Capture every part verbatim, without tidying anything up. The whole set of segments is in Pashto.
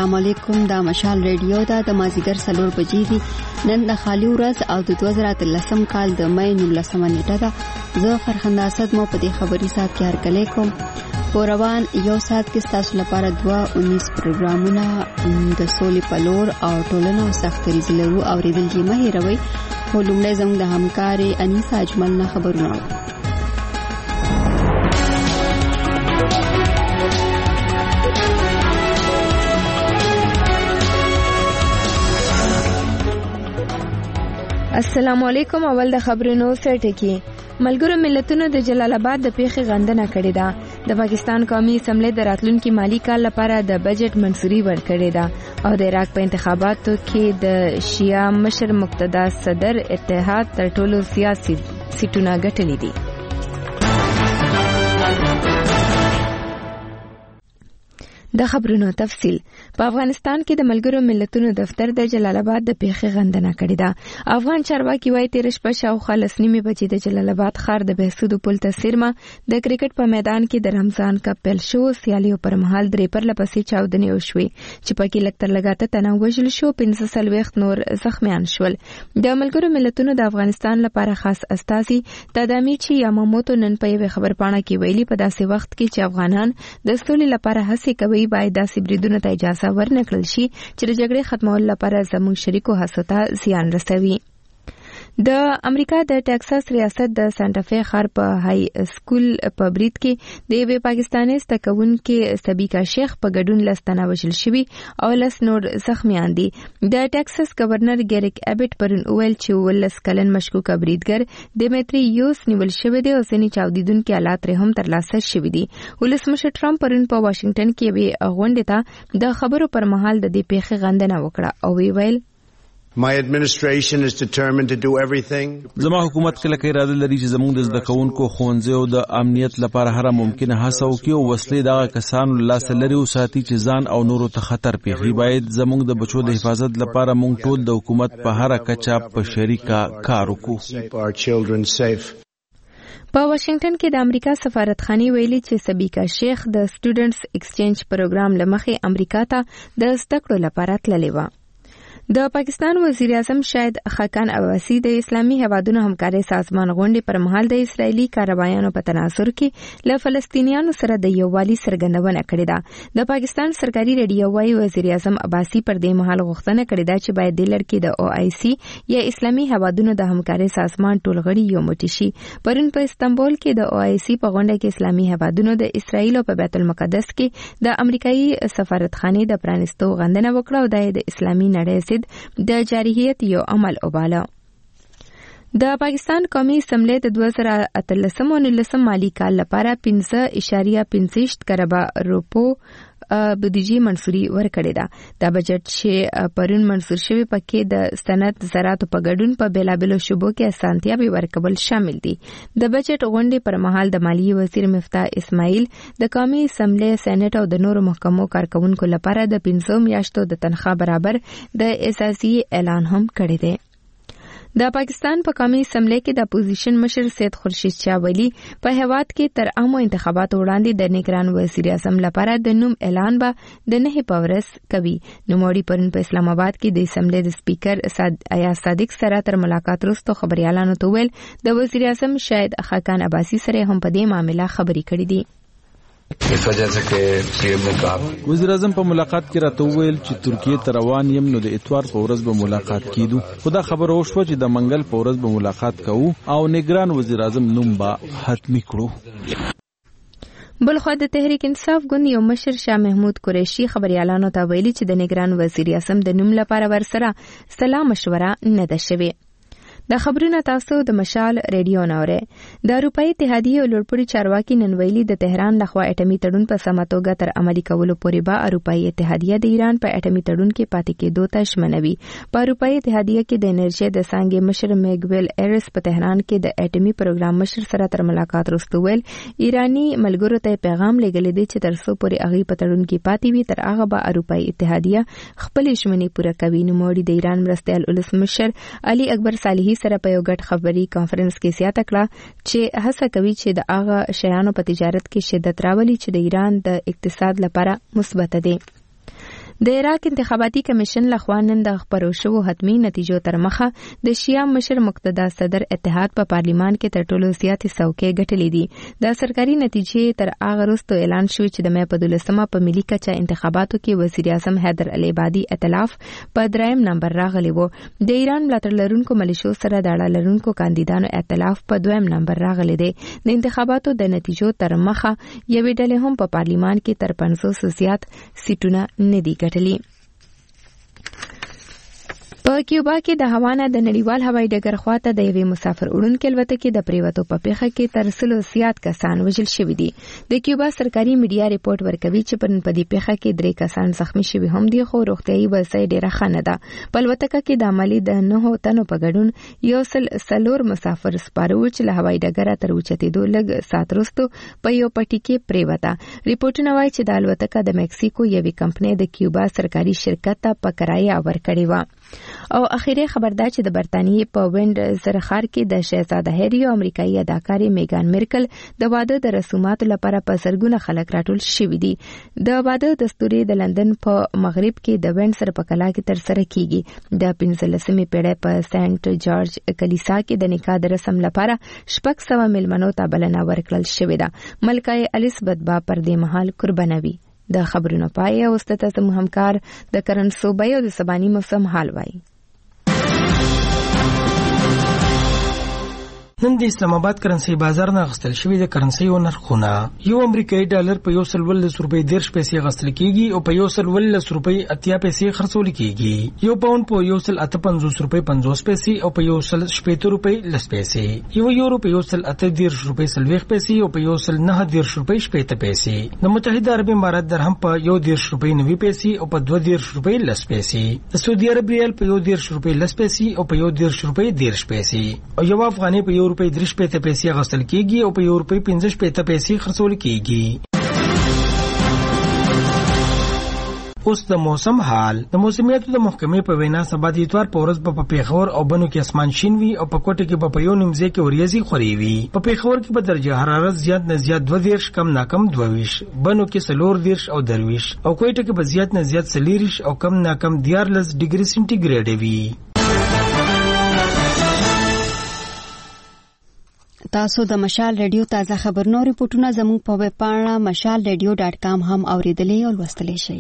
السلام علیکم. دا مشال ریډیو دا د مازیګر سلور بجې دي. نن د خالی ورځ او د دوه زره اتلسم کال د مې نولسمه نیټه ده. زه فرخنده اسد مو په دې خبري سات کې هرکلی کوم. پروان یو سات کې تاسو لپاره دوه انیس پروګرامونه د سولې پلور او ټولنه او سختري زلرو او ریدل کې مه هېروئ. خو لومړی زموږ د همکارې انیسا اجمل نه خبرونه. السلام علیکم. اول د خبرونو سرټکی. ملګرو ملتونو د جلال آباد د پیښې غندنه کړې ده. د پاکستان قومي اسمبلی د راتلونکي مالی کال لپاره د بجټ منظوري ورکړې ده او د عراق په انتخاباتو کې د شیعه مشر مقتدا صدر اتحاد تر ټولو سیاسي سیټونه ګټلې دي. د خبرونو تفصیل. په افغانستان کې د ملګرو ملتونو دفتر د جلال آباد د پیښې غندنه کړې ده. افغان چارواکي وايي تیر شپه شاوخوا لس نیمې بجې د جلال آباد ښار د بهسودو پل ته څیرمه د کرکټ په میدان کې د رمضان کپ پیل شو. سیالیو پر مهال درې پرله پسې چاودنې وشوې چې پکې لږ تر لږه اته تنه وژل شو، پنځه څلوېښت نور زخمیان شول. د ملګرو ملتونو د افغانستان لپاره خاص استازي تادامیچی یاماموتو نن په یوه خبرپاڼه کې ویلي په داسې وخت کې چې افغانان د سولې لپاره هڅې کوي باید داسې بریدونو ته اجازه ورنکړل شي چې د جګړې ختمولو لپاره زموږ شریکو هڅو ته زیان رسوي. د امریکا د ټکساس ریاست د سانټافه ښار په های سکول په برید کې د یوې پاکستاني زدهکوونکې سبیکا شیخ په ګډون لس تنه وژل شوي او لس نور زخمیان دي. د ټکساس گورنر ګریک ابټ پرون وویل چې ولس کلن مشکوکه بریدګر دیمیتری یوس نیول شوی دی او ځینې چاودیدونکي آلات ترې هم ترلاسه شوي دي. ولسمشر ټرمپ پرون په واشنگټن کې یوې غونډې ته د خبرو پر مهال د دې پیښې غندنه وکړه او ویل My administration is determined to do everything. زما حکومت کله کې اراده لري چې زموږ د زده کوونکو ښوونځیو د امنیت لپاره هر ممکنه هڅه وکړي او وسلې دغه کسانو له لاسه لري وساتي چې ځان او نورو ته خطر پیښي. باید زموږ د بچو د حفاظت لپاره موږ ټول د حکومت په هر کچه په شریکه کار وکړو. په واشنگټن کې د امریکا سفارتخانه ویلي چې سبیکا شیخ د سټوډنټس ایکسچینج پروګرام لمخې امریکا ته د زده کړو لپاره تللې و. د پاکستان وزیر اعظم شاهد خاقان عباسی د اسلامي هیوادونو همکارۍ سازمان غونډې پر مهال د اسرایلی کاروایانو په تناظر کې له فلسطینیانو سره د یووالي څرګندونه کړې ده. د پاکستان سرکاري ریډیو وايي وزیر اعظم عباسی پر دې مهال غوښتنه کړې ده چې باید د لړ د او آی سی یا اسلامي هیوادونو د همکارۍ سازمان ټول غړي یو موټی شي. پرون په استانبول کې د او آی سی په غونډه کې اسلامي هیوادونو د اسرایل په بیت المقدس کې د امریکایي سفارتخانه د پرانستو غندنه وکړه او د اسلامي نړۍ د جارحیت یو عمل وباله. د پاکستان قومي اسمبلی د دوه زره اتلسم او نولسم مالی کال لپاره پنځه اعشاریه پنځه کربا روپو بودیجه منظوري ورکړې ده. دا بجټ چې پرون منظور شوی پکې د صنعت زراعت په ګډون په بیلابلو شوبو کې اسانتیاوې ورکول شامل دي. د بجټ غونډې پر مهال د مالیې وزیر مفتاح اسماعیل د قومي اسمبلی سېنات او د نورو محکمو کارکونکو لپاره د پنځو میاشتو د تنخواه برابر د اعزازي اعلان هم کړی دی. د پاکستان په قومي اسمبلی کې د اپوزیشن مشر سید خورشید شاه ولی په هیواد کې تر عامو انتخاباتو وړاندې د نگران وزیر اعظم لپاره د نوم اعلان به د نه په ورځ کوي. نوموړي پرون په اسلام آباد کې د اسمبلی د سپیکر ایاز صادق سره تر ملاقات وروسته خبريالانو ته ویل د وزیر اعظم شاهد خاقان عباسی سره هم په دې معاملې خبرې کړې دي. اس وجہ سے کہ سی ایم نے کہا وزیر اعظم په ملاقات کې راته وویل چې ترکیه ته روان یم نو د اتوار په ورځ به ملاقات کیدو. خدا خبر او شو چې د منګل په ورځ به ملاقات کوو او نگران وزیر اعظم نوم به حتمی کړو. بلخو د تحریک انصاف ګوند یو مشر شاه محمود قریشي خبريالانو ته ویلي چې د نگران وزیر اعظم د نوم لپاره ورسره سلام مشوره نه ده شوې. د خبرونو تاسو د مشال ریډیو نوره. د اروپאי اتحادیه لوړپوړي چارواکي نن ویلي د تهران لخوا اټومي تړون په سمه توګه تر عملي کولو پورې به اروپאי اتحادیه د ایران په اټومي تړون کې پاتې کېدو ته ژمنوي. په اروپאי اتحادیه کې د انرژي د څانګې مشر میګویل ایرس په تهران کې د اټومي پروګرام مشر سره تر ملاقات وروسته ویل ایرانی ملګرو ته پیغام لګلې دی چې تر څو پورې هغه په تړون کې پاتې وي تر هغه به اروپאי اتحادیه خپل ژمنې پوره کوي. نو موړي د ایران مرستیال ولسمشر علي اکبر صالحي سره په یو ګډ خبري کانفرنس کې زیاته کړه چې هڅه کوي چې د هغه شیانو په تجارت کې شدت راولي چې د ایران د اقتصاد لپاره مثبت دي. د عراق انتخاباتي کمیشن لخوا نن د خبرو شوو حتمی نتیجو تر مخه د شیا مشر مقتدا صدر اتحاد په پارلیمان کې تر ټولو زیاتې څوکۍ ګټلې دي. د سرکاري نتیجې تر هغه وروسته اعلان شوی چې د مې په دولسمه په ملي کچه انتخاباتو کې وزیر اعظم حیدر علي عبادي ائتلاف په دریم نمبر راغلی و. د ایران ملاتړ لرونکو ملیشو سره د اړه لرونکو کاندیدانو ائتلاف په دویم نمبر راغلی دی. د انتخاباتو د نتیجو تر مخه یوې ډلې هم په پارلیمان کې تر پنځوس زیات سیټونه نه دي ګټلي. په کیوبا کې د هوانا د نړیوال هوایي ډګر خواته د یوې مسافر وړونکې الوتکې د پریوتو په پیښه کې تر سلو زیات کسان وژل شوي دي. د کیوبا سرکاري میډیا ریپورت ورکوي چې په دې پیښه کې درې کسان زخمی شوي هم دي، خو روغتیايي وضعیت ډېره ښه نه ده. په الوتکه کې د عملي د نهو تنو په ګډون یو سل څلور مسافر سپاره وو چې له هوایي ډګره تر اوچتېدو لږ ساعت وروسته په یو پټي کې پریوته. ریپورټونه وایي چې د الوتکه د مکسیکو یوې کمپنۍ د کیوبا سرکاري شرکت ته په کرایه ورکړې وه. او اخیری خبر دا چې د برتانیې په وینډ زرخار کې د شهزاده هری او امریکایي اداکارې میګان مرکل د واده د رسوماتو لپاره په سرګونه خلک راټول شوي دي. د واده دستوري د لندن په مغرب کې د وینډ سر په کلا کې تر سره کیږي. د پنځلسمې پیړۍ په سنت جارج کلیسا کې د نکاح د رسم لپاره شپږ سوه میلمنو ته بلنه ورکړل شوې ده. ملکه الیزابت با پر دې مهال قربانوي. د خبرونو پای او ستاسو زموږ همکار د کرن صوبای او د سبانی موسم حال وایي. نن د اسلام آباد کرنسي بازار نه غستل شوی د کرنسي نرخونه یو امریکایي ډالر په یو سل ولس روپۍ دیرش پیسې غستل کیږي او په یو سل ولس روپۍ اتیا پیسې خرڅول کیږي. یو پاوند په یو سل اته پنځوس روپۍ پنځوس پیسې او په یو سل شپږ روپۍ لس پیسې. یو یورو په یو سل اته دیرش روپۍ سلويخ پیسې او په یو سل نه دیرش روپۍ شپږ پیسې. د متحده عرب امارات درهم په یو دیرش روپۍ نوي پیسې او په دوه دیرش روپۍ لس پیسې. د سعودي عرب ریال په یو دیرش روپۍ لس پیسې او په یو دیرش روپۍ دیرش پیسې. او یو افغاني په یو روپۍ درش پیسې پیسې غسل کیږي او په یو روپۍ پنځه پیسې پیسې خرڅول کیږي. اوس د موسم حال. د موسمیاتو د محکمې په وینا سبا د اتوار په ورځ په پیښور او بنو کې اسمان شین وي او په کوټه کې په یو نیمځای کې وریځي خوري وي. په پیښور کې په درجه حرارت زیات نه زیات دوه دیرش کم نه کم دوه ویش، بنو کې څلور دیرش او درویش او کوټه کې په زیات نه زیات څلوریش او کم نه کم دیارلس ډیګري سنټیګریډ وي. تاسو د مشال ریډیو تازه خبرونو ریپورتونه زموږ په ویب پاڼه مشال ریډیو ډاټ کام هم اوریدلې او لوستلې شئ.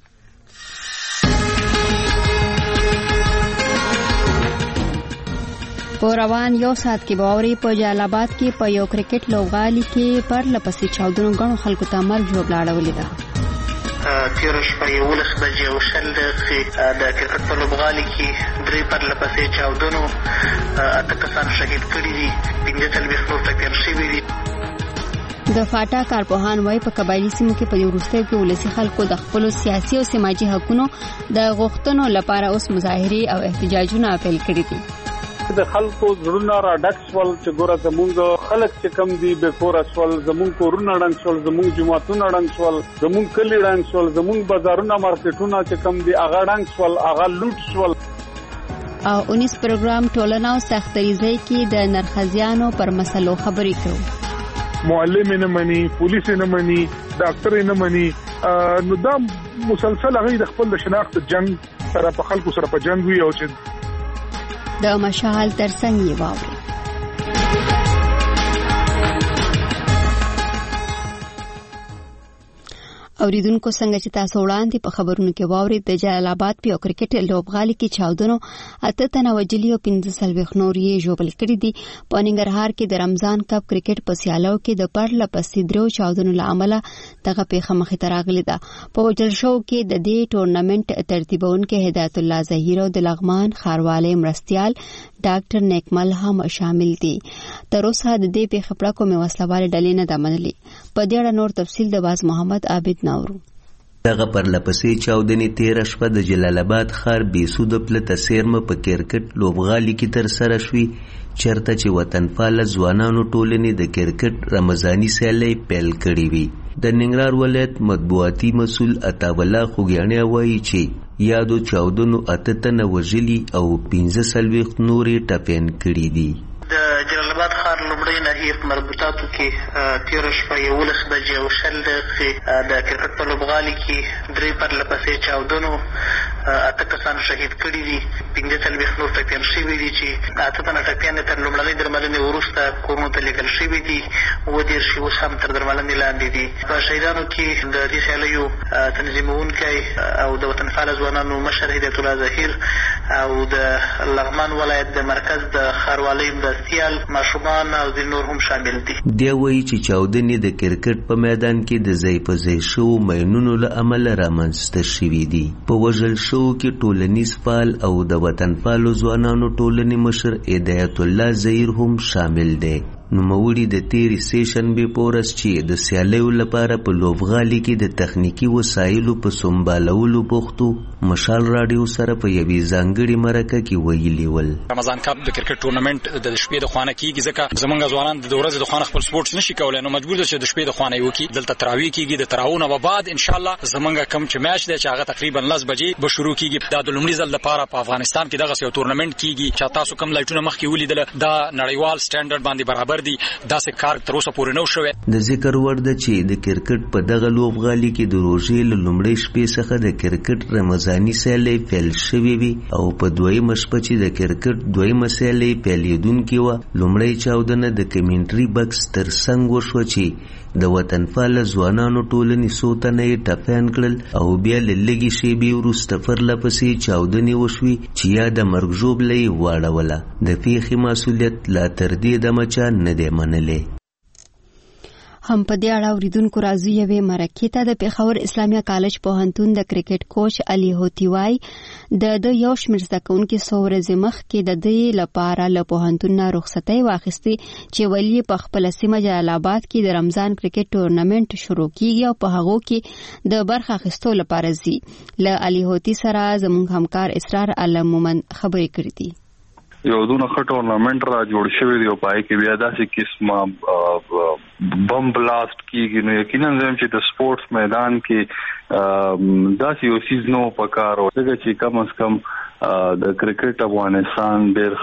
په روان یو ساعت کې باوري په جلال آباد کې په یو کرکټ لوبغالي کې پر لپسې چاودنو غنو خلکو ته مرګ جوړ لاړولې ده. تیر شپه یولس بجې او شل دقیقې د کرکټ په لوبغالي کې درې پرله پسې چاودنو اته کسان شهید کړي دي، پنځه څلوېښت نور ټپیان شوي دي. د فاټا کارپوهان وايي په قبایلي سیمو کې په یو وروستیو کې ولسي خلکو د خپلو سیاسي او سماجي حقونو د غوښتنو لپاره اوس مظاهرې او احتجاجونه پیل کړي دي. د خلکو زړونه را ډک شول چې ګوره زمونږ خلک چې کم دي بې کوره شول، زمونږ کورونه ړنګ شول، زمونږ جوماتونه ړنګ شول، زمونږ کلي ړنګ شول، زمونږ بازارونه مارکیټونه چې کم دي هغه ړنګ شول، هغه لوټ شول. او اونیس پروګرام ټولنه او سختریزۍ کې د نرخزیانو پر مسلو خبرې کوي. معلم نه مني، پولیس نه مني، ډاکټر نه مني، نو دا مسلسل هغه د خپل شناخت جنگ سره په خلکو سره په جنگ وي او چې د مشال ترڅنګ یې واوري. اوریدونکو څنګه چې تاسو وړاندې په خبرونو کې واوري د جلال آباد په کرکټ لوبغالي کې چاودنو اته تنه وجلي او پنځه څلوېښت نور یې ژوبل کړي دي. په ننګرهار کې د رمضان کپ کرکټ په سیالو کې د پرله پسې درو چاودنو له امله دغه پیښه مخې ته راغلې ده. په وجل شو کې د دې ټورنمنت ترتیبونکو هدایت الله ظهیر او د لغمان خاروالي مرستيال ډاکټر نیکمل هم شامل دي. تر اوسه د دې پیښې په اړه کومه وسلواله ډلې نه ده منلې. په دې اړه نور تفصیل د باز محمد عابد نورو. دغه پرلپسې چاودنې تیره شپه د جلال آباد ښار بیسوده پلته سیرمه په کرکټ لوبغالي کې ترسره شوي، چېرته چې وطنپاله ځوانانو ټولنې د کرکټ رمضاني سیالۍ پیل کړې وي. د ننګرهار ولایت مطبوعاتي مسؤل عطاالله خوږیاڼی وایي چې یادو چاودنو اته تنه وژلي او پنځه څلوېښت نورې ټپیان کړي دي. د جلال آباد ښار ښار لومړۍ ناحیې په مربوطاتو کې تېره شپه یولس بجې او شل دقیقې د کرکټ په لوبغالي کې درې پرله پسې چاودنو اته کسان شهید کړي دي، پنځه څلوېښت نور ټپیان شوي دي چې اته تنه ټپیان تر لومړنۍ درملنې وروسته کورونو ته لېږل شوي دي، اووه دېرش یې اوس هم تر درملنې لاندې دي. په شهیدانو کې د دې خیالیو تنظیمونکی او د وطنپاله ځوانانو مشر هدایت الله ظهیر او د لغمان ولایت د مرکز د ښاروالۍ مرستیال ماشومان او ځینې نور هم شامل دي. دی وایي چې چاودنې د کرکټ په میدان کې د ځای په ځای شوو ماینونو له امله رامنځته شوي دي. په وژل شوو کې ټولنیز فعال او د وطنپالو ځوانانو ټولنې مشر هدایت الله ظهیر هم شامل دی. نوموړي د تیرې سېشنبې په ورځ چې د سیالیو لپاره په لوبغالي کې د تخنیکي وسایلو په سنبالولو بوختو مشال راډیو سره په یوې ځانګړې مرکه کې ویلي ول. رمضان کپ د کرکټ ټورنمنت د شپې د خوانه کیږي ځکه زمونږ ځوانان د ورځې د خوانه خپل سپورټس نشي کولای، نو مجبور دي چې د شپې د خوانه یو کې دلته تراویح کیږي. د تراویح نه بعد ان شاء الله زمونږ کم چې میچ دی چې هغه تقریبا لس بجې به شروع کیږي. دا د لومړي ځل لپاره په افغانستان کې دغه یو ټورنمنت کیږي چې تاسو کوم لایټونه مخکې ولیدل دا نړیوال سټانډرډ باندې برابر دي. دا کار تر اوسه پورې نه شوی. د ذکر وړ ده چې د کرکټ په دغه لوبغالي کې د روژې له لومړۍ شپې څخه د کرکټ رمضاني سیالۍ پیل شوې وي او په دویمه شپه چې د کرکټ دویمه سیالۍ پیلېدونکې وه، لومړۍ چاودنه د کمنټري بکس تر څنګ وشوه چې د وطنپاله ځوانانو ټولنې څو تنه یې ټپیان کړل او بیا له لږې شېبې وروسته پرله پسې چاودنې وشوې چې یا د مرګ ژوبله یې واړوله. د پیښې مسؤلیت لا تر دې دمه چا نه دی منلی. هم په دې اړه اوریدونکو راځي یوې مرکې ته. د پېښور اسلامي کالج پوهنتون د کرکټ کوچ علي هوتي وایي د د یو شمېر زده کوونکي څو ورځې مخکې د دې لپاره له پوهنتون نه رخصتۍ واخیستې چې ولې په خپله سیمه جلال آباد کې د رمضان کرکټ ټورنمنټ شروع کیږي او په هغو کې د برخه اخیستو لپاره ځي. له علي هوتي سره زموږ همکار اسرار علم مومن خبرې کړې دي. یو دونه ښه ټورنمنټ را جوړ شوی دی او پای کې بیا داسې قسمه بم بلاست کیږي، نو یقینا زم چې د سپورټس میدان کې داسې یو سیز نو پکار او څنګه چې کم از کم د کرکټ افغانستان ډېر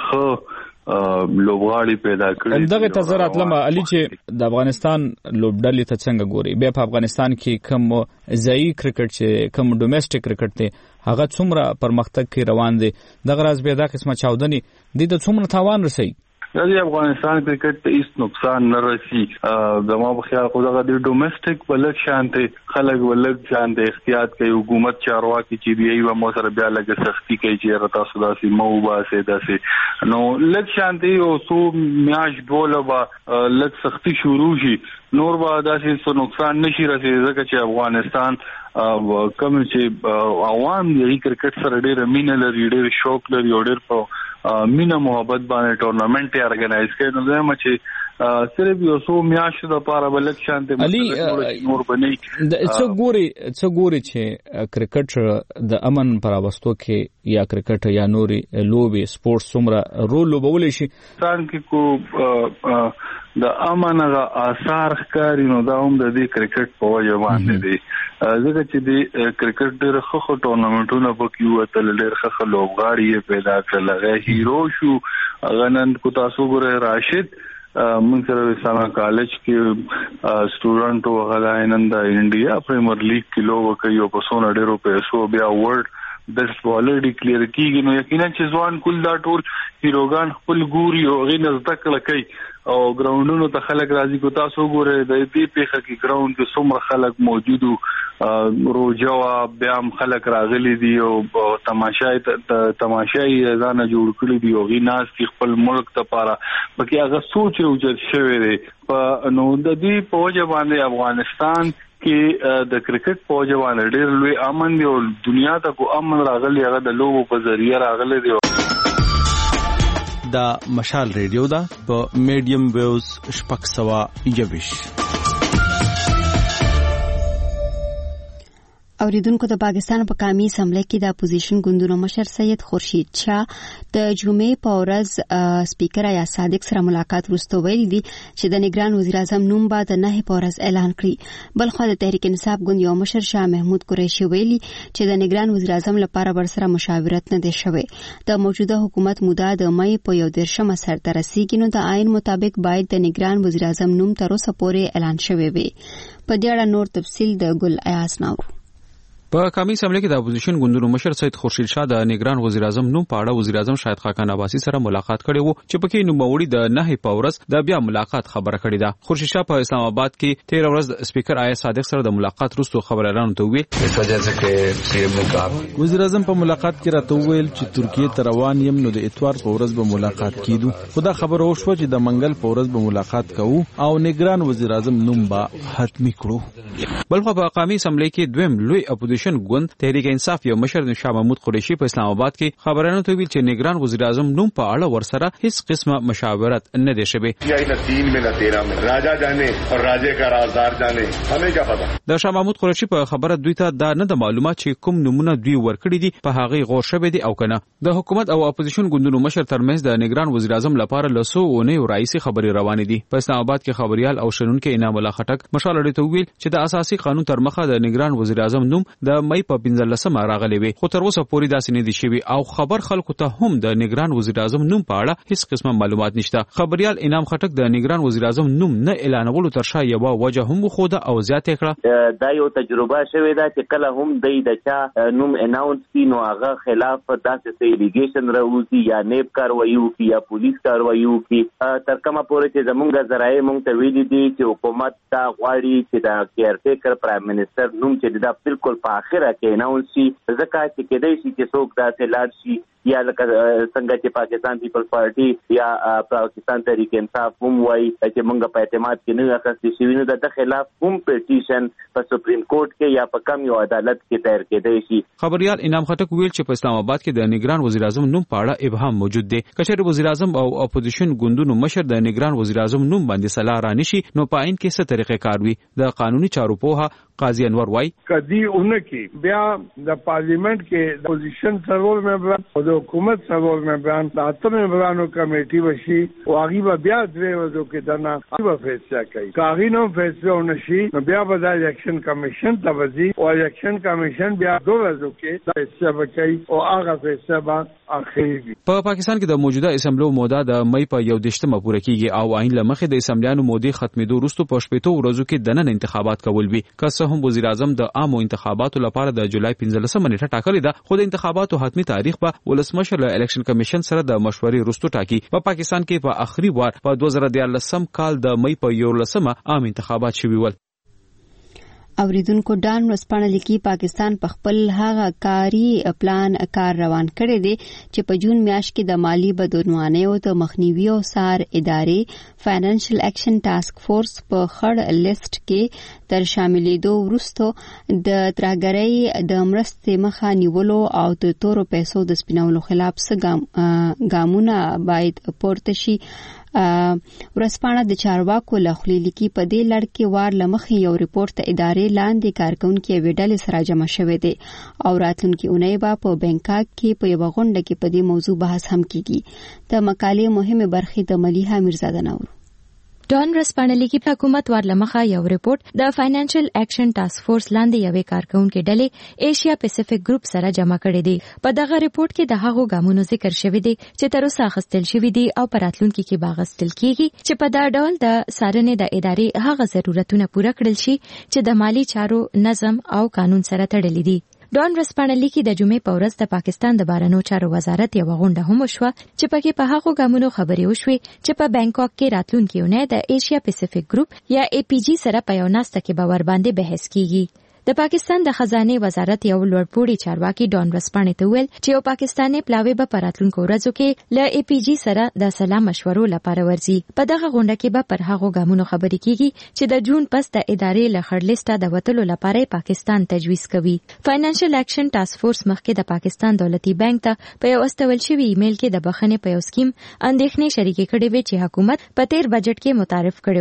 ښه لوبغاړي پیدا کړي. دغه تزرات لمه علي چې د افغانستان لوبډلې ته څنګه ګوري؟ بیا په افغانستان کې کوم ځایي کرکټ چې کوم ډومېسټک کرکټ دی هغه څومره پرمختګ کې روان دی؟ دغه راز بیا دا قسمه چاودنې دې ته څومره تاوان رسوي؟ د افغانستان کرکټ ته هیڅ نقصان نه رسي. زما په خیال خو دغه د ډومېسټک په لږ شانته خلک ولږ شانته احتیاط کوي. حکومت چارواکي چې دی یو مو سره بیا لږ سختي کوي چې تاسو داسې مو باسه داسې نو لږ شانته او سو میاش بوله با لږ سختي شروع شي، نور به داسې څه نقصان نشي رسېدلی ځکه چې افغانستان کوم چې عوام یې کرکټ سره ډېر مینه لري، ډېر شوق لري او ډېر په مینه محبت باندې ټورنمنټ یې ارګنایز کوي. نو زما چې صرف یو څو میاشتو لپاره بلک شانته علي نور بنې د څو ګوري څو ګوري چې کرکټ د امن پر واستو کې یا کرکټ یا نوري لوبي سپورټس څومره رول لوبولې شي ځان کې کو د امن غا آثار ښکاری، نو دا هم د دې کرکټ په وجه باندې دی ځکه چې د کرکټ ډېر ښه ټورنمنټونه پکې وته، ډېر ښه لوبغاړي پیدا کړل. هغه هیرو شو غنن کو تاسو ګره راشد من سره اسلامي کالج کې سټوډنټ او غلاینن د انډیا پریمیر لیګ کې لوب کوي او په سونه ډېرو پیسو بیا ورلد بیسټ بالر ډیکلیئر کیږي. نو یقینا چې ځوان کول دا ټول هیروګان خپل ګوري او غي نزدک لکې او ګراوندونو ته خلک راځي کو تاسو ګوره د دې پیخه کې ګراوند کې څومره خلک موجودو روجوا بیا هم خلک راغلي دي او تماشای تماشای ځان جوړ کړی دی او غي ناس کې خپل ملک ته پاره پکې هغه سوچ اوجت شوی دی په نو د دې په وجه باندې افغانستان کې د کرکټ په وجه باندې ډېر لوی امن دی او دنیا ته کو امن راغلی هغه د لوبو په ذریعہ راغلی دی. دا مشال ریډیو دا په میډیم ویوز شپږ سوه یوویشت. اوریدونکو د پاکستان په قومي اسمبلی کې د اپوزیشن ګوندونو مشر سید خورشید شاه د جمعې په ورځ سپیکر یا صادق سره ملاقات وروسته ویلي دي چې د نگران وزیر اعظم نوم به د نهي په ورځ اعلان کړي. بلخو د تحریک انصاف ګوند یو مشر شاه محمود قریشي ویلي چې د نگران وزیر اعظم لپاره ورسره مشاورت نه دی شوی. د موجوده حکومت موده د مې په یو دیرشمه سرته رسیږي، نو د آئین مطابق باید د نگران وزیر اعظم نوم تر اوسه پورې اعلان شوی وي. په دې اړه نور تفصیل د ګل ایاز ناو. په قومي اسمبلی کې د اپوزیشن ګوندونو مشر سید خورشید شاه د نگران وزیر اعظم نوم په اړه وزیر اعظم شاهد خاقان عباسی سره ملاقات کړی وو چې پکې نوموړي د نهي په ورځ د بیا ملاقات خبره کړې ده. خورشید شاه په اسلام آباد کې تیر ورځ سپیکر آیا صادق سره د ملاقات وروسته خبريالانو ته ویل اس وجہ سے چې سی ایم نے کہا وزیر اعظم په ملاقات کې راته ویل چې ترکیه ته روان یم، نو د اتوار په ورځ به ملاقات کیدو. خدا خبر او شو چې د منګل په ورځ به ملاقات کوو او نگران وزیر اعظم نوم به حتمی کړو. بلخو په قومي اسمبلی کې دویم لوی اپوزیشن ګوند تحریک انصاف یو مشر شاه محمود قریشي په اسلام آباد کې خبرانو ته ویل چې نگران وزیر اعظم نوم په اړه ورسره هیڅ قسمه مشاورت نه دی شوی. یا نه تین میں نه تیرہ میں راجا جانے اور راجے کا رازدار جانے ہمیں کیا پتا. د شاه محمود قریشي په خبره دوی ته دا نه د معلومات چې کوم نمونه دوی ورکړي دي په هغه غور شوی دي او کنه. د حکومت او اپوزیشن ګوندونو مشر ترمنځ د نگران وزیر اعظم لپاره لسو اونۍ رئیسي خبري روانې دي. په اسلام آباد کې خبريال او شنونکو انعام الله خټک مشال ته ویل چې د اساسي قانون تر مخه د نگران وزیر اعظم نوم د مې په پنځلسمه راغلی وي، خو تر اوسه پورې داسې نه دي شوي او خبر خلکو ته هم د نگران وزیر اعظم نوم په اړه هیڅ قسمه معلومات نشته. خبريال انعام خټک د نگران وزیر اعظم نوم نه اعلانولو تر شا یو وجه هم خوده او زیاته کړه. دا یو تجربه شوې ده چې کله هم د د چا نوم اناونس کی نو هغه خلاف داسې سي لیګیشن راوځي یا نیب کاروایي وکي یا پولیس کاروایي وکي. تر کومه پورې چې زمونږ ذرایع مونږ ته ویلي دي چې حکومت دا غواړي چې دا کیرټیکر پرایم منسٹر نوم چې دا بالکل په اخره کې اناونس شي، ځکه چې کېدای شي چې څوک داسې لاړ شي یا لکه څنګه چې پاکستان پیپلز پارټي یا پاکستان تحریک انصاف هم وایي چې موږ په اعتماد کې نه اخیستل شوي، نو د خلاف هم پټیشن په سپریم کورټ کې یا په کم یو عدالت کې دایر کېدای شي. خبريال انعام خټک ویل چې په اسلام آباد کې د نگران وزیر اعظم نوم په اړه ابهام موجود دی. کچېر وزیر اعظم او اپوزیشن ګوندونو مشر د نگران وزیر اعظم نوم باندې صلاح رانه شي، نو په عین کې څه طریقې کار وي. د قانوني چارو پوها قاضي انور وای کدی اونکی بیا د پارلیمنت کې د اپوزیشن سرور ممبران او د حکومت سرور ممبران د اتم ممبرانو کمیټي وشي او هغه بیا دوی وځو کې دنا هغه فیصله کوي. کاغی نو فیصله ونشي نو بیا به د الیکشن کمیشن ته وځي او الیکشن کمیشن بیا دوه وځو کې فیصله کوي او هغه فیصله به اخیری. په پاکستان کې د موجوده اسمبلی موده د مې په یو دیشتمه پوره کیږي او عین لمخې د اسمبلیانو مودې ختمېدو وروسته په شپږو ورځو کې د نن انتخابات کول وي. که هم وزیر اعظم د عامو انتخاباتو لپاره د جولای پنځلسمه نیټه ټاکلې ده، خو د انتخاباتو حتمی تاریخ به ولسمشر له الیکشن کمیشن سره د مشورې وروسته ټاکي. په پاکستان کې په آخري وار په دوه زره دیارلسم کال د مې په یولسمه عام انتخابات شوي ول. اوریدونکو ډان ورسپانه لیکي پاکستان په خپل هغه کاری پلان کار روان کړی دی چې په جون میاشت کې د مالی بدعنوانیو د مخنیوي او سار ادارې فاینانشل اکشن ټاسک فورس په خړ لیست کې تر شاملېدو وروسته د ترهګرۍ د مرستې مخه نیولو او د تورو پیسو د سپینولو خلاف څه ګامونه باید پورته شي. ورسپانه د چارواکو لخوا لیکي په دې لړ کې وار لمخې یو ریپورت ته ادارې لاندې کارکونکو ویډل سره جمع شوې دي او راتلونکي اونۍ به په بانکاک کې په یو غونډه کې په دې موضوع بحث هم کیږي. د مقالې مهمه برخې د ملیحه میرزاده نور ډان رسپانلی کې حکومت ورلمخه یو ریپورت د فاینانشل اکشن ټاسک فورس لاندې یوې کارکونکو ډلې ایشیا پیسفیک ګروپ سره جمع کړي دي. په دغه ریپورت کې د هغو ګامونو ذکر شوی دی چې تر اوسه اخیستل شوی دي او په راتلونکي کې به اخیستل کیږي چې په دا ډول د څارنې د ادارې هغه ضرورتونه پوره کړل شي چې د مالی چارو نظم او قانون سره تړلي دي. ډان رسپانلی کې د جمعې په ورځ د پاکستان د بهرنیو چارو وزارت یو غونډه هم وشوه چې پکې په هغو ګامونو خبرې وشوې چې په بانکاک کې راتلونکي اونۍ د ایشیا پیسفیک ګروپ یا ای پی جی سره په یو ناسته کې به ور باندې بحث کیږي. د پاکستان د خزانه وزارت یو لوړپوړي چارواکي ډان رسپانې ته ویل چې یو پاکستاني پلاوی به په راتلونکو ورځو کې له ای پی جی سره د سلا مشورو لپاره ورځي. په دغه غونډه کې به پر هغو ګامونو خبرې کیږي چې د جون پس د ادارې له خړ لیسټه د وټلو لپاره پاکستان تجویز کوي. فاینانشل اکشن ټاسک فورس مخکې د پاکستان دولتي بانک ته په یو استول شوی ایمیل کې د بخښنې په یو سکیم اندېښنې شریکې کړې وې چې حکومت په تیر بجټ کې متعارف کړو.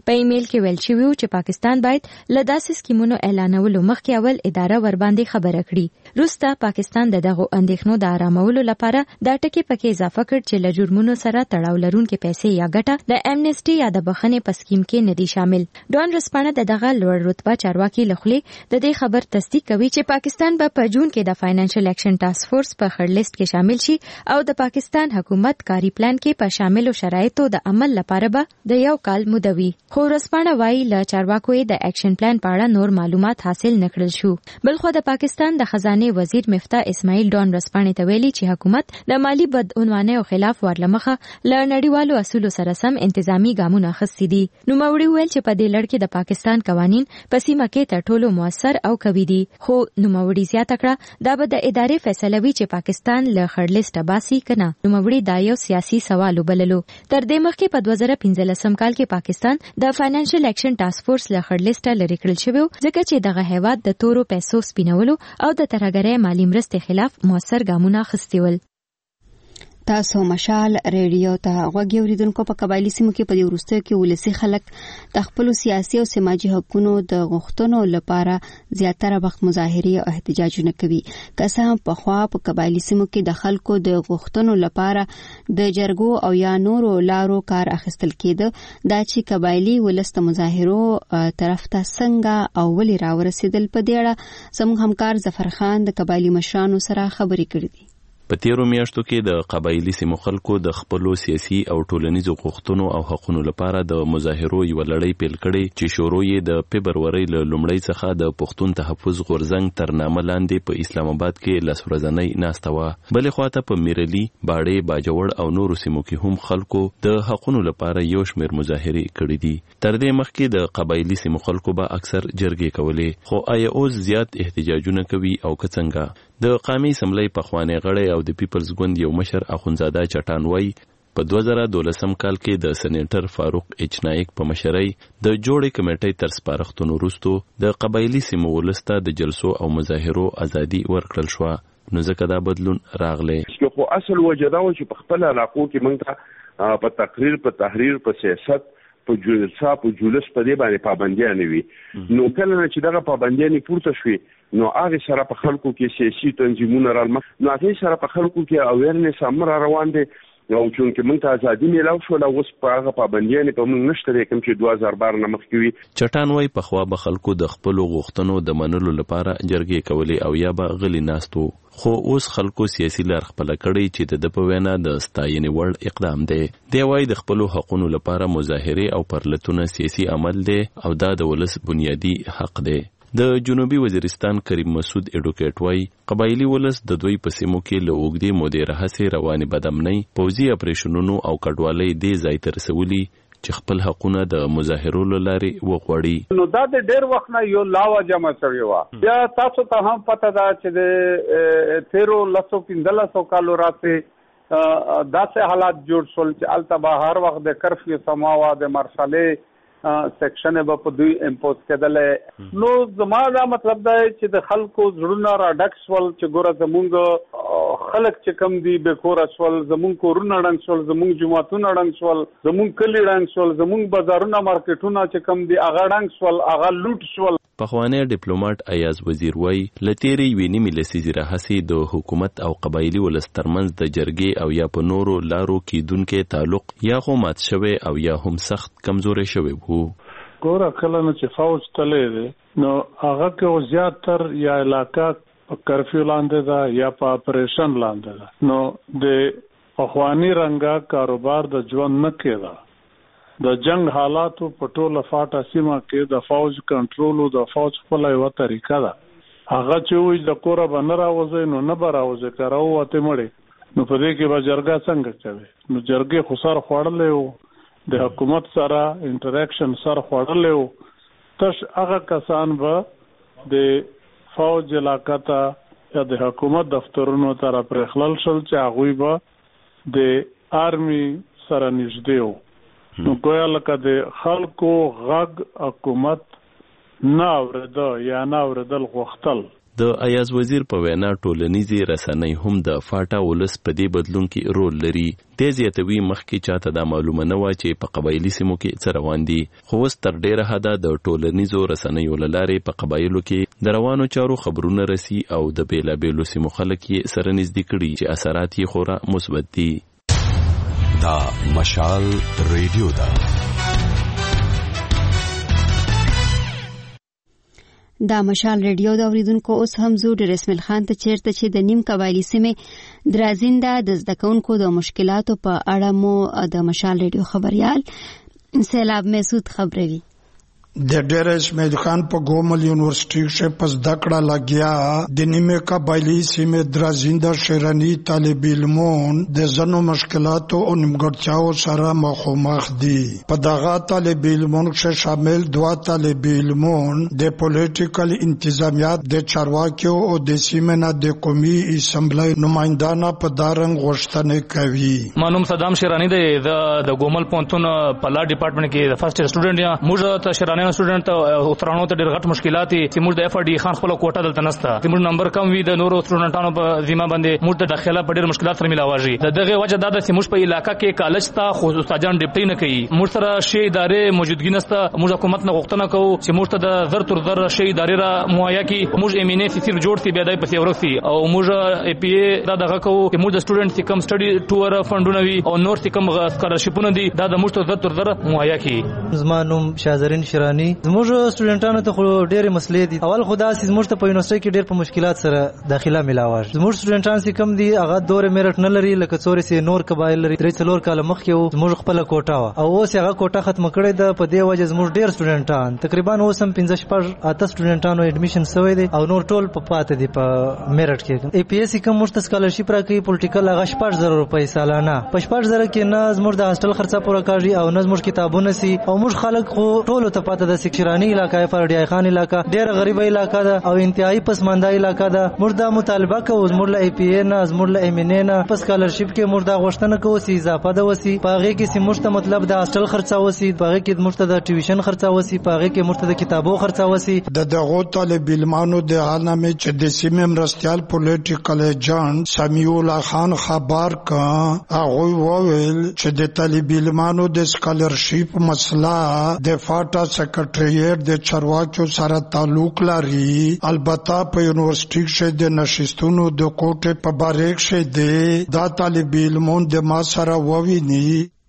په ایمیل کې ویل شوی چې پاکستان باید له داسې سکیمونو اعلانولو مخکې اول اداره ورباندې خبره کړي. وروسته پاکستان د دغو اندېښنو د آرامولو لپاره دا ټکي پکې اضافه کړ چې له جرمونو سره تړاو لرونکي پیسې یا ګټه د امنیسټي یا د بخښنې په سکیم کې نه دي شامل. ډان رسپانه د دغه لوړ رتبه چارواکي له خولې د دې خبر تصدیق کوي چې پاکستان به په جون کې د فاینانشل اکشن ټاسک فورس په خړ لیست کې شامل شي او د پاکستان حکومت کاری پلان کې په شاملو شرایطو د عمل لپاره به د یو کال مودوي. خو رسپانه وايي له چارواکو د اکشن پلان په اړه نور معلومات حاصل نکړل شو. بلخو د پاکستان د خزانه وزیر مفتاح اسماعیل ډان رسپانه ته ویلي چې حکومت د مالی بدعنوانیو خلاف ورلمخه ل نړیوالو اصولو سره سم انتظامی ګامونه اخیستي دي. نو موري ویل چې په دې لړ کې د پاکستان قوانین په سیمه کې تر ټولو موثر او قوي دي. خو نو موري زیاته کړه دا به د ادارې فیصله وي چې پاکستان له خړ لیست باسي کنه. نو موري دا یو سیاسي سوال وبللو. تر دې مخکې په دوه زره پنځلسم کال کې پاکستان د فاینانشل اکشن ټاسک فورس له خړ لیست لري کړل شوی ځکه چې دغه هیواد د تورو پیسو سپینولو او د ترهګرۍ مالی مرستې خلاف موثر ګامونه اخیستي ول. تاسو مشال ریډیو ته غوږ اوریدونکو په قبایلی سیمو کې په دې وروستیو کې ولسی خلک د خپل سیاسي او سماجی حقوقو د غوښتنو لپاره زیاتره وخت مظاهره او احتجاجونه کوي. که څه هم په خوا په قبایلی سیمو کې د خلکو د غوښتنو لپاره د جرګو او یا نورو لارو کار اخیستل کېده دا چې قبایلی ولست مظاهرو طرف ته څنګه او ولې راورسېدل په دې اړه زموږ همکار ظفر خان د قبایلی مشرانو سره خبرې کړې دي. په تیرو میاشتو کې د قبایلی سیمو خلکو د خپلو سیاسي او ټولنیزو غوښتنو او حقوقو لپاره د مظاهرو یو لړۍ پیل کړې چې شروع یې د فبرورۍ له لومړۍ څخه د پښتون تحفظ غورځنګ تر نامه لاندې په اسلام آباد کې لس ورځنۍ ناسته وه. بلې خواته په میرلي، باړې، باجوړ او نورو سیمو کې هم خلکو د حقوقو لپاره یو شمېر مظاهرې کړې دي. تر دې مخکې د قبایلی سیمو خلکو به اکثر جرګې کولې، خو آیا اوس زیات احتجاجونه کوي او که څنګه؟ د قومي اسمبلی پخوانی غړی او د پیپلز ګوند یو مشر اخونزاده چټان وای په دوه زره دولسم کال کې د سېنیټر فاروق ایچ نایک په مشرۍ د جوړې کمیټې تر سپارښتنو وروسته د قبایلی سیمو ولسته د جلسو او مظاهرو ازادي ورکړل شو. نو ځکه دا بدلون راغلی. خو اصل وجه دا و چې په خپل علاقو کې موږ ته په تقریر، په تحریر، په سیاست، په جلسه، په جلوس په دې باندې پابندیاں نه وي. نو کله چې دغه پابندیاں پورته شوي نو هغه سره په خلکو کې سیاسي تنظیمونه رالمه نو هغه سره په خلکو کې اویرنس امر روان دي او چې موږ ته ازادي میلاو شو لا اوس په هغه پابندیاں په موږ نشته کوم چې دوه هزار بار نه مخکې وي. چټان وای په خوا به خلکو د خپل غوښتنو د منلو لپاره جرګې کولې او یا به غلي ناستو. خو اوس خلکو سیاسي لار خپل کړی چې د په وینا د ستاینې وړ اقدام دی. دی وای د خپل حقوقو لپاره مظاهره او پرلتونه سیاسي عمل دی او دا د ولس بنیادی حق دی. د جنوبي وزیرستان کریم مسعود اډوکیټ وای قبایلی ولس د دوی په سیمو کې له اوږدې مودې راهیسې روانې بدامنۍ، پوځي اپریشنونو او کډوالۍ دې ځای ته رسولي چې خپل حقونه د مظاهرو له لارې وغواړي. نو دا د ډېر وخت نه یو لاوه جمع شوې وه. بیا تاسو ته هم پته ده چې د تیرو لسو پنځلسو کالو راځې داسې حالات جوړ شول چې هلته به هر وخت د کرفیو سما وه، د مارشالۍ سیکشن به په دوی امپوز کېدلې. نو زما دا مطلب دی چې د خلکو زړونه را ډک شول چې ګوره زمونږ خلک چې کم دي بې کوره شول، زمونږ کورونه ړنګ شول، زمونږ جوماتونه ړنګ شول، زمونږ کلي ړنګ شول، زمونږ بازارونه مارکیټونه چې کم دي هغه ړنګ شول، هغه لوټ شول. پخوانی ډیپلوماټ ایاز وزیر وای له تیرې یوې نیمې لسیزې راهیسې د حکومت او قبایلي ولس ترمنځ د جرګې او یا په نورو لارو کېدونکی تعلق یا خو مات شوی او یا هم سخت کمزوری شوی وو. ګوره کله نه چې فوج تللی دی نو هغه کې زیاتر یا علاقه په کرفیو لاندې ده یا په اپریشن لاندې ده. نو د پخوانی رنګه کاروبار د ژوند نه کېده. د جنگ حالاتو په ټوله فاټه سیمه کې د فوج کنټرول او د فوج خپل یو طریقه ده. هغه چې وي د کوره به نه راوځي نو نه به راوځي که راووتې مړې نو په دې کې به جرګه څنګه کوي. نو جرګې خو سر خوړلی وو، د حکومت سره انټریکشن سر خوړلی وو. تش هغه کسان به د فوج علاقه ته یا د حکومت دفترونو ته راپرېخلل شول چې هغوی به د آرمي سره نږدې وو. نو گویا لکه د خلکو غږ حکومت نه اورېده یا نه اورېدل غوښتل. د ایاز وزیر په وینا ټولنیزې رسنۍ هم د فاټا ولس په دې بدلون کې رول لري. دې زیاتوي مخکې چاته دا معلومه نه وه چې په قبایلي سیمو کې څه روان دي، خو اوس تر ډیره حده د ټولنیزو رسنیو له لارې په قبایلو کې د روانو چارو خبرونه رسي او د بیلابیلو سیمو خلک یې سره نږدې کړي چې اثرات یې خورا مثبت دي. دا مشال ریډیو ده. دا مشال ریډیو د اوریدونکو اوس هم زو ډیر اسماعیل خان ته چیرته چې د نیم قبایلی سیمې درازینده د زده کوونکو د مشکلاتو په اړه مو د مشال ریډیو خبريال سیلاب مسعود خبروي. د ډیر اسماعیل خان په ګومل یونیورسيټي کې پس دکړه لګیا د نیمه قبایلی سیمې درازینده شهرني طالب علمون د زنو مشکلاتو او نیمګړتیاو سره مخامخ دي. په دغه طالب علمون کې شامل دوا طالب علمون د پولیټیکل انتظامیات د چارواکیو او د سیمې د قومي اسمبلی نمائندانه په دارنګ غوښتنه کوي. مانوم صدام شیرانی د ګومل پونتون په لا ډپارټمنټ کې د فرست سټوډنټ یا موږ ته شیرانی سټوډنټ او ترانو ته ډېر غټ مشکلات دي چې موږ د اف ډي خان خپل کوټه دلته نسته چې موږ نمبر کم وي د نورو سټوډنټانو په ذمہ باندې موږ ته داخله په ډېر مشکلات سره ملاوي. دغه وجه دا ده چې موږ په علاقې کې کالج ته خو استادان ډیپټي نه کوي. موږ سره شی ادارې موجودګي نسته. موږ حکومت نه غوښتنه کوو چې موږ ته د زر تر زر شی ادارې را مهیا کړي. موږ امینه سیسیر جوړ سي بیا دای په ورسي او موږ ای پی ای دا دغه کوو چې موږ د سټوډنټ کم سټډي ټور فندونه وي او نور کم سکالرشپونه دي دا د موږ ته زر تر زر مهیا کړي. زمانوم شازرین شیرانی زموږ سټوډنټانو ته خو ډېرې مسلې دي. اول خدا سي زموږ ته په یونیورسيټي کې ډېر په مشکلات سره داخله ملاوي. زموږ سټوډنټان سي کم دي هغه دور میرټ نه لري لکه څوري سي نور قبایل لري. درې څلور کال مخکې زموږ خپل کوټه وا او اوس هغه کوټه ختم کړې ده. په دې وجه زموږ ډېر سټوډنټان تقریبا اوس هم پنځه شپږ اته سټوډنټانو اډمیشن شوی دي او نور ټول په پاتې دي په میرټ کې. ای پی ایس سی کوم مشت سکالرشپ راکړي پولیټیکل هغه شپږ زره روپۍ سالانه په شپږ زره کې نه زموږ د هاستل خرڅه پوره کاږي او نه زموږ کتابونه سي او موږ خلک خو ټول ته پاتې د سکشرانی علاقې فردی خان علاقہ ډېر غریب علاقہ ده او انتهایی پسمانده علاقہ ده. موږ دا مطالبه کوو زموږ له ای پی ای نه زموږ له امینه نه په سکالرشپ کې موږ دا غوښتنه کوو چې اضافه ده وسی پاغه کې سیمشت مطلب د هاستل خرڅه وسی پاغه کې موږ ته د ټیوشن خرڅه وسی پاغه کې موږ ته د کتابو خرڅه وسی. د دغه طالب علمانو د عالمه چې د سیمې مرستيال پولیټیکل ایجنټ سمیع الله خان خبر کا هغه وویل چې د طالب علمانو د سکالرشپ مسله د فاټا سیکریټریټ د چارواکیو سره تعلق لري. البته په یونیورسيټي کې د نشستونو د کوټې په باره کې دا طالب علمون د ما سره وویني.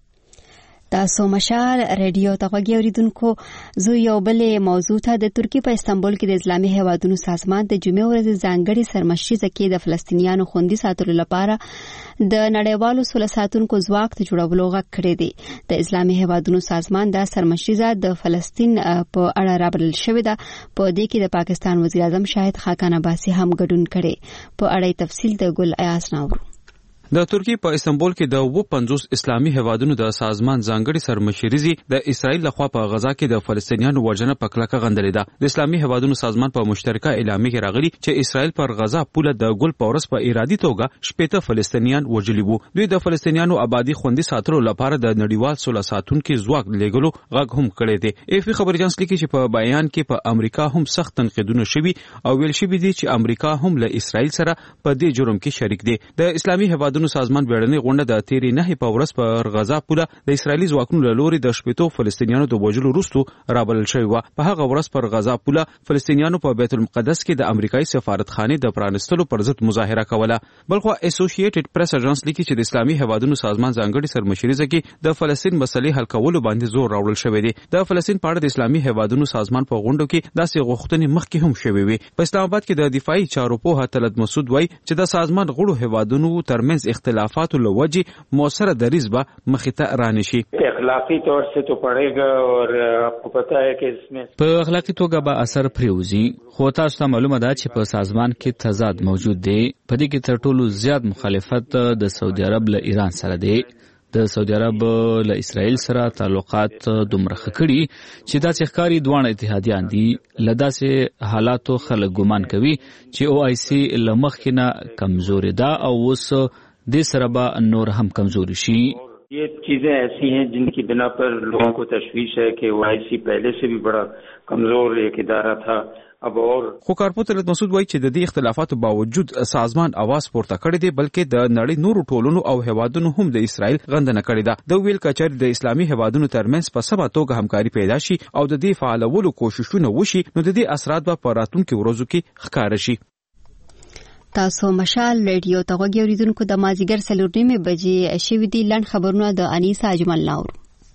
تاسو مشال ریډیو ته غوږی اوریدونکو زو یو بلې موضوع ته د ترکی په استانبول کې د اسلامي هیوادونو سازمان د جمعې ورځې ځانګړي سرمشریزه کې د فلسطینیانو خوندي ساتلو لپاره د نړیوالو سوله ساتونکو ځواک ته جوړولو غږ کړی دی. د اسلامي هیوادونو سازمان د سرمشریزه د فلسطین په اړه رابلل شوې ده. په دې کې د پاکستان وزیر اعظم شاهد خاقان عباسي هم ګډون کړي. په اړه تفصیل د ګل ایاز ناورو. د ترکی په استانبول کې د و پنځوس اسلامي هیوادونو د سازمان ځانګړي سرمشریزي د اسرائیل لخوا په غزا کې د فلسطینیانو وژنه په کلکه غندلې ده. د اسلامي هیوادونو سازمان په مشترکه اعلامیه کې راغلي چې اسرائیل پر غزا پوله د ګل پورس په ارادي توګه شپږ فلسطینیان وژلي وو. دوی د فلسطینیانو آبادی خوندي ساتلو لپاره د نړیوال سوله ساتونکو ځواک لګولو غږ هم کړی دی. افی خبر اجنس لیکي چې په بیان کې په امریکا هم سخت تنقیدونه شوي او ویل شوي دي چې امریکا هم له اسرائیل سره په دې جرم کې شریک دی. د اسلامي هیوادونو سازمان بیړنۍ غونډه د تیری نه په ورځ پر غزا پوله د اسرایلی ځواکونو له لوري د شپږو فلسطینیانو د وژلو وروسته رابلل شوی و. په هغه ورځ پر غزا پوله فلسطینیانو په بیت المقدس کې د امریکایي سفارتخانه د پرانستلو پر ضد مظاهره کوله. بلخو اسوسییټډ پریس اژانس لیکي چې د اسلامي هیوادونو سازمان ځانګړي سرمشریزه کې د فلسطین مسلې حل کولو باندې زور راوړل شوی دی. د فلسطین په اړه د اسلامي هیوادونو سازمان په غونډو کې داسې غوښتنې مخکې هم شوې وي. په اسلام آباد کې د دفاعي چارو په طلعت مسعود وایي چې د سازمان غړو هیوادونو ترمنځ اختلافات لوجه موثر دریز با مخیطه رانشي. اخلاقی طور سے تو پڑے گا اور آپ کو پتہ ہے کہ اس میں په اخلاقی توګه به اثر پریوزي. خو تاسو ته معلومه ده چې په سازمان کې تضاد موجود دی. په دې کې تر ټولو زیات مخالفت د سعودي عرب له ایران سره دی. د سعودي عرب له اسرائیل سره تعلقات دومره خکړي چې دا څخکاری دوه اتحادیان دي. لداسې حالاتو خلک ګمان کوي چې او آی سی لمخینه کمزوري ده او اوس دې سره به نور هم کمزوري شي. یہ چیزیں ایسی ہیں جن کی بنا پر لوگوں کو تشویش ہے کہ او آئی سی پہلے سے بھی بڑا کمزور ایک ادارہ تھا خو کارپوتر مسعود وایي چې د دې اختلافاتو باوجود سازمان اواز پورته کړی دی بلکې د نړۍ نورو ټولنو او هیوادونو هم د اسرائیل غندنه کړې ده. د ویل کچر د اسلامي هیوادونو ترمنځ په سمه توګه همکاري پیدا شي او د دې فعالولو کوششونه وشي نو د دې اثرات به په راتلونکو ورځو کې ښکاره شي. تاسو مشال ریډیو ته غوږی اوریدونکو د مازیګر څلور نیمې بجې شوي دي. لنډ خبرونه د انیسا اجمل نور.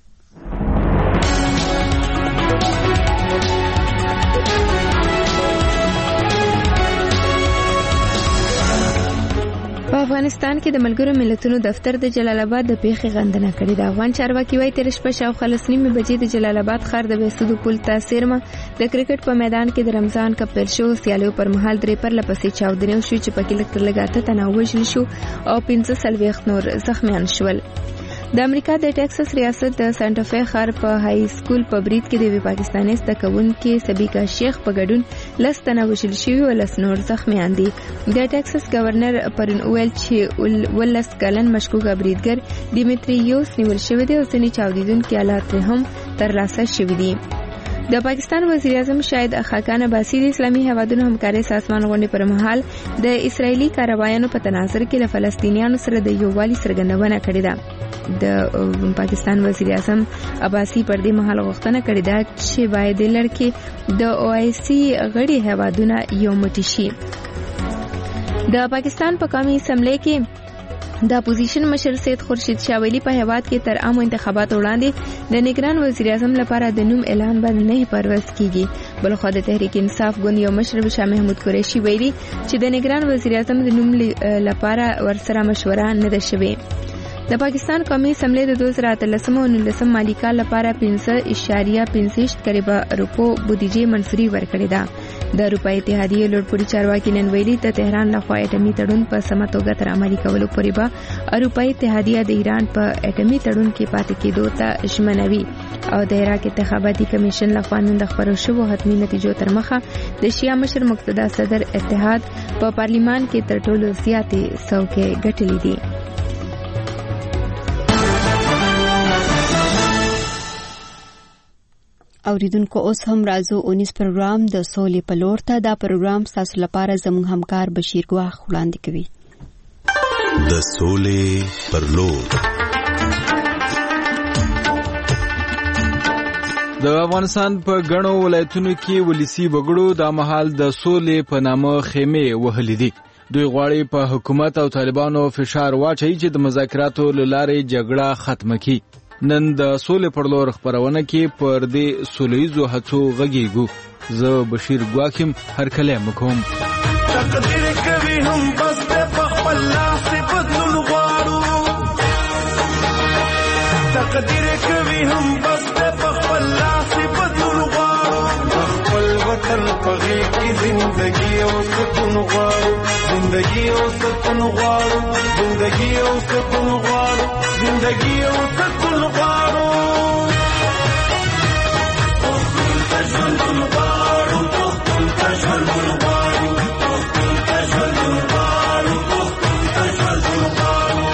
په افغانستان کې د ملګرو ملتونو دفتر د جلال آباد د پیښې غندنه کړې ده. افغان چارواکي وايي تر شپه شاوخوا لس نیمې بجې د جلال آباد ښار د بیسودو پل ته څیرمه د کرکټ په میدان کې د رمضان کپ پیل شو سیالیو پر مهال درې پرله پسې چاودنې وشوې چې پکې لږ تر لږه اته تنه وژل شو او پنځه څلوېښت نور زخمیان شول. د امریکا د ټیکساس ریاست د سانټا فی ښار په های سکول په برید کې د یوې پاکستاني زده کوونکې سبیکا شیخ په ګډون لس تنه وژل شوي او لس نور زخمیان دي. د ټیکساس گورنر پرون ویل چې ولس کلن مشکوک بریدګر ډیمیټریوس نیول شوی دی او ځینې چاودیدونکي آلات هم ترلاسه شوي دي. د پاکستان وزیر اعظم شاهد خاقان عباسی د اسلامي هیوادونو همکارۍ سازمان غونډې پر مهال د اسرایلی کاروایانو په تناظر کې له فلسطینیانو سره د یووالي څرګندونه کړې ده. د پاکستان وزیر اعظم عباسی پر دې مهال غوښتنه کړې ده چې باید د لړ د او آی سی غړي هیوادونه یو موټی شي. د پاکستان په قومي اسمبلی کې د اپوزیشن مشر سید خورشید شاه ولی په هیواد کې تر عامو انتخاباتو وړاندې د نگران وزیر اعظم لپاره د نوم اعلان باندې نه پرواز کیږي. بلخو د تحریک انصاف ګوند یو مشر شاه محمود قریشي ویلي چې د نگران وزیر اعظم د نوم لپاره ورسره مشوره نه ده شوې. د پاکستان قومي اسمبلی د دوه زره اتلسم او نولسم مالی کال لپاره پنځه اعشاریه پنځه کریبه روپو بودیجه منظوري ورکړې ده. د اروپای اتحادیې لوړپوړي چارواکي نن ویلي د تهران لخوا اټومي تړون په سمه توګه تر عملي کولو پورې به اروپای اتحادیه د ایران په اټومي تړون کې پاتې کېدو ته ژمنوي او د عراق انتخاباتي کمیشن لخوا نن د خبرو شوو حتمي نتیجو تر مخه د شیعه مشر مقتدا صدر اتحاد په پارلیمان کې تر ټولو زیاتې څوکۍ ګټلې دي. اوریدونکو اوس هم راځو اونیس پروګرام د سولې په لور ته. دا پروګرام تاسو لپاره زموږ همکار بشیر ګواخ وړاندې کوي. د سولې پر لور د افغانستان په غنو ولایتونو کې ولسی بغړو د مهال د سولې په نامه خیمه وهلې دي. دوی غواړي په حکومت او طالبانو فشار واچي چې د مذاکراتو لارې جګړه ختمه کړي. نن د سولې پر لور خبرونه کې پر دې سولېزو هڅو غږیږو. زه بشیر ګواکم هر کله مکوم. تقدیر کوي هم بس په خپل لاس بدلون غواړو. تقدیر کوي هم بس په خپل لاس بدلون غواړو. خپل وطن په غېږ کې زندگی او سکون غواړو. زندگی او سکون غواړو. زندگی او سکون غواړو. زندگی او سکون غواړو. پښتون ته ژوندون غواړو. پښتون ته ژوندون غواړو. پښتون ته ژوندون غواړو. پښتون ته ژوندون غواړو.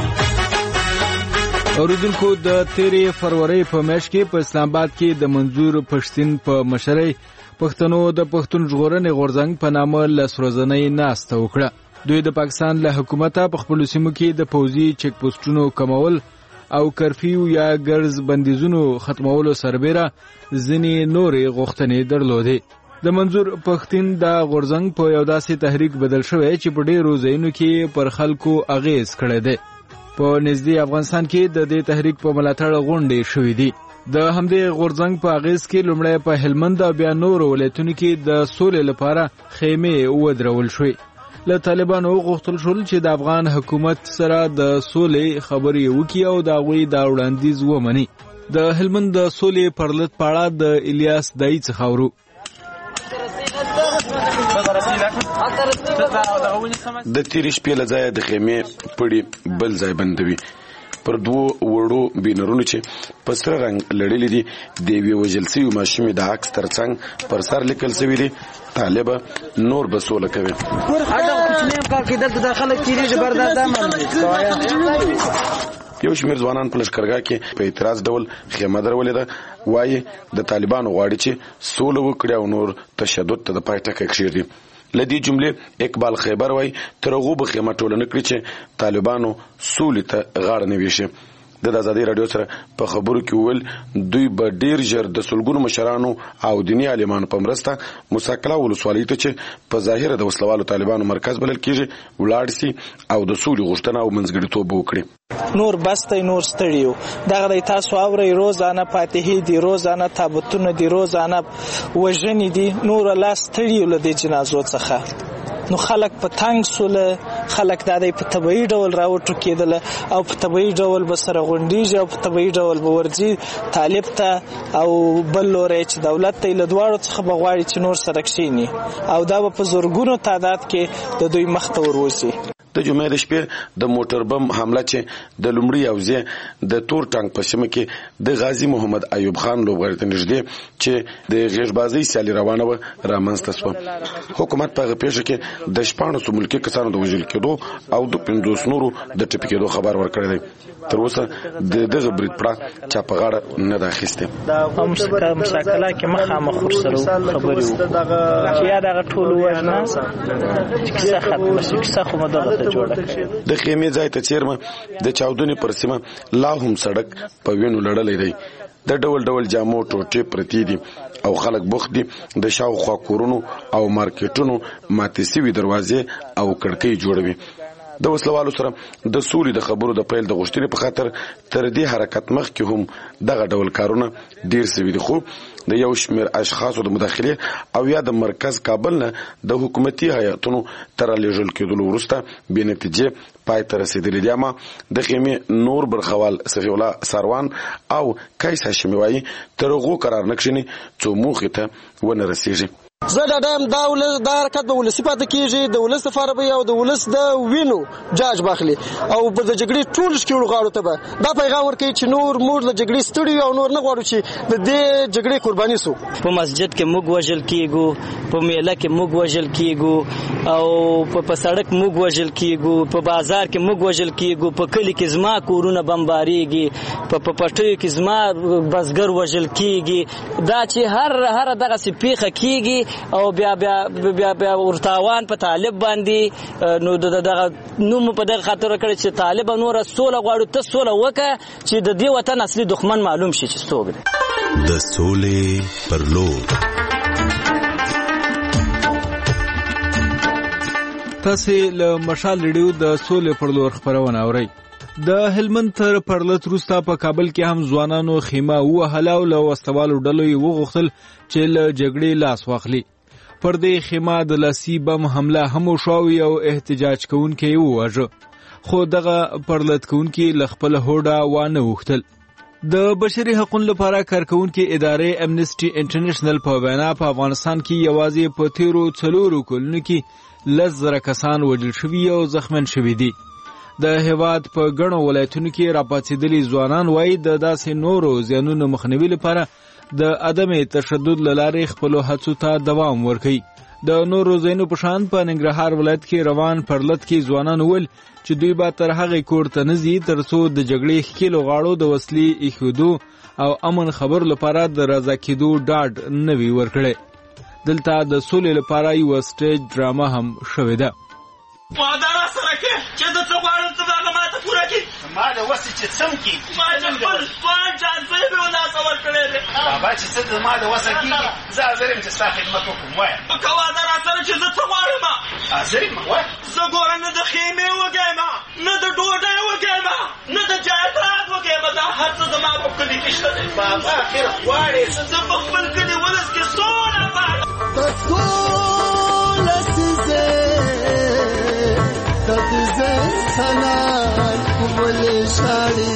اوریدونکو د تیرې فروری په میاشت کې په اسلام آباد کې د منظور پښتون په مشرۍ پښتنو د پښتون ژغورنې غورځنګ په نامه لسروزنۍ ناسته وکړه. دوی د پاکستان له حکومت په خپل سیمو کې د پوزي چک پوسټونو کمول او کرفیو یا ګرز بندیزونو ختمولو سربېره ځینې نورې غوښتنې درلودې. د منظور پښتون د غورځنګ په یو داسې تحریک بدل شوی چې په ډېرو ځایونو کې پر خلکو اغیز کړی دی. په نږدې افغانستان کې د دې تحریک په ملاتړ غونډې شوې دي. د همدې غورځنګ په اغیز کې لومړی په هلمند او بیا نورو ولایتونو کې د سولې لپاره خیمې ودرول شوې. له طالبانو غوښتل شول چې د افغان حکومت سره د سولې خبرې وکړي او د هغوی دا وړاندیز ومني. د هلمند د سولې پرلط پاړه د الیاس دای څخه ورو. د تیرې شپې له ځایه د خیمې پړي بل ځای بندوي. پر دوو وړو بینرونو چې په سره رنګ لړلې دي د یوې وژل سوي ماشومې د عکس ترڅنګ پر سر لیکل سوي دي طالبه نور به سوله کوي. یو شمېر ځوانان په لشکرګاه کې په اعتراض ډول خیمه درولې ده. وایي د طالبانو غواړي چې سوله وکړي او نور تشدد ته د پای ټکی کېږدي. لدی جملې اقبال خیبر وایي تر هغو به خیمه ټوله نه کړي چې طالبانو سولې ته غاړه نه ویشي. د ازادي رادیو سره په خبرو کې وویل دوی به ډیر ژر د سلګونو مشرانو او دیني عالمانو په مرسته موسی ولسوالۍ ته چې په ظاهره د وسلوالو طالبانو مرکز بلل کېږي ولاړ سي او د سولې غوښتنه او منځګړیتوب وکړي. نور بسته نور ستړیو دغه تاسو اوري روزانه فاتحې دي روزانه تابوتونه دي روزانه وژنې دي نور لا ستړیو له دې جنازو څخه. نو خلک په تنگ سوله خلک د دې په طبيعي ډول راوټو کېدل او په طبيعي ډول به سره غونډيږي او په طبيعي ډول به ورځي طالب ته او بل لوري چې دولت ته له دواړو څخه بغواړي چې نور سره کښینی او دا په زورګونو تعداد کې د دوی مخ ته وروسي. د جمعې د شپې د موټر بم حمله چې د لومړي اوزې د تور ټانک په سیمه کې د غازی محمد ایوب خان لوبغاړي ته نږدې چې د غیربازي سیالي روانه و رامنځته شوه. حکومت په پیښه کې د شپاړسو ملکي کسانو د وژل کېدو او د پنځوس نورو د ټپي کېدو خبر ورکړی دی. تر اوسه د دغه برید پړه چا په غاړه نه ده اخیستې. دا مساکله کې مخامخ ورسره خبرې وکړو چې یا دغه ټول وژنه چې کیسه ختمه شي کیسه خو مدغه د خیمې ځای ته چیرمه د چاودنې پر سیمه لا هم سړک په وینو لړلې دی. د ډول ډول جامو ټوټې پرتی دي او خلک بوخت دي د شاوخوا کورونو او مارکیټونو ماتې سوي دروازې او کړکۍ جوړوي. د وسلوالو سره د سولې د خبرو د پیل د غوښتنې په خاطر تر دې حرکت مخکې هم دغه ډول کارونه ډیر سوي دي خو د یو شمېر اشخاصو د مداخله او یا د مرکز کابل نه د حکومتي هیئتونو تر لېږل کېدلو وروسته بې نتیجې پای ته رسېدلې دي. اما د خیمې نور برخوال صفي الله ساروان او کیس هاشمي وایي تر هغو قرار نه کښیني څو موخې ته ونه رسېږي. زه دا ډایم دا ولس دا حرکت به ولسي پاتې کېږي د ولس لپاره به او د ولس د وینو جاج باخلي او د جګړې ټول شکیړو غاړو ته به دا پیغام ورکوي چې نور موږ له جګړې ستړي او نور نه غواړو چې د دې جګړې قرباني سو. په مسجد کې موږ وژل کېږو په میله کې موږ وژل کېږو او په سړک موږ وژل کېږو په بازار کې موږ وژل کېږو په کلی کې زما کورونه بمباریږي په پټیو کې زما بزګر وژل کېږي. دا چې هر هر دغه سپیخه کېږي او بیا بیا بیا بیا ورتاوان په طالب باندې نو دغه نوم په دغه خاطر کړی چې طالب نور سوله غواړي ته سوله وکړه چې د دې وطن اصلي دښمن معلوم شي چې څوک دی. د سولې پر لور تاسو له مشال ریډیو د سولې پر لور خبرونه اورئ. د هلمند تر پرلط روستا په کابل کې هم ځوانانو خیمه وهله او له وسوالو ډلو یې وغوښتل چې له جګړې لاس واخلي. پر دې خیمه د لاسي بم حمله هم وشوه او احتجاج کوونکي یې وواژه خو دغه پرلط کوونکي له خپل هوډه وانه وښتل. د بشري حقوقو لپاره کارکونکي ادارې امنیسټي انټرنیشنل په وینا په افغانستان کې یوازې په تیرو څلورو کلونو کې لس زره کسان وژل شوي او زخمن شوي دي. د هیواد په ګڼو ولایتونو کې راپاتېدلي ځوانان وایي د داسې نورو زیانونو مخنیوي لپاره د عدم تشدد لارې خپل هڅو ته دوام ورکوي. د نورو ځایونو په شان په ننګرهار ولایت کې روان پرلط کې ځوانان ول چې دوی به تر هغه کور ته نه ځي تر څو د جګړې ښکیلو غاړو د وسلې ایښودو او امن خبر لپاره د رضا کېدو ډاډ نه وي ورکړی. دلته د سولې لپاره یو سټیج ډرامه هم شوې ده. وعده را سره کې چې د څه غواړم ته هغه ماته پوره کړي. ما د وسې چې څم کېږي ما چې خپل ځوان جانځی مې ولاسه ورکړی دی. بابا چې څه د ما د وسه کېږي زه حاضر یم چې ستا خدمت وکړم وایه. که وعده را سره چې زه څه غواړم حاضر یم وایه. زه ګوره نه د خیمې وږی یم نه د ډوډۍ وږی یم نه د جایداد وږی یم دا هر څه زما په کلي کې شته دی. بابا اخر غواړې زه په خپل کلي ولس کې سوله غواړم. په سوله سیزه تد زنسانان کومل شاړي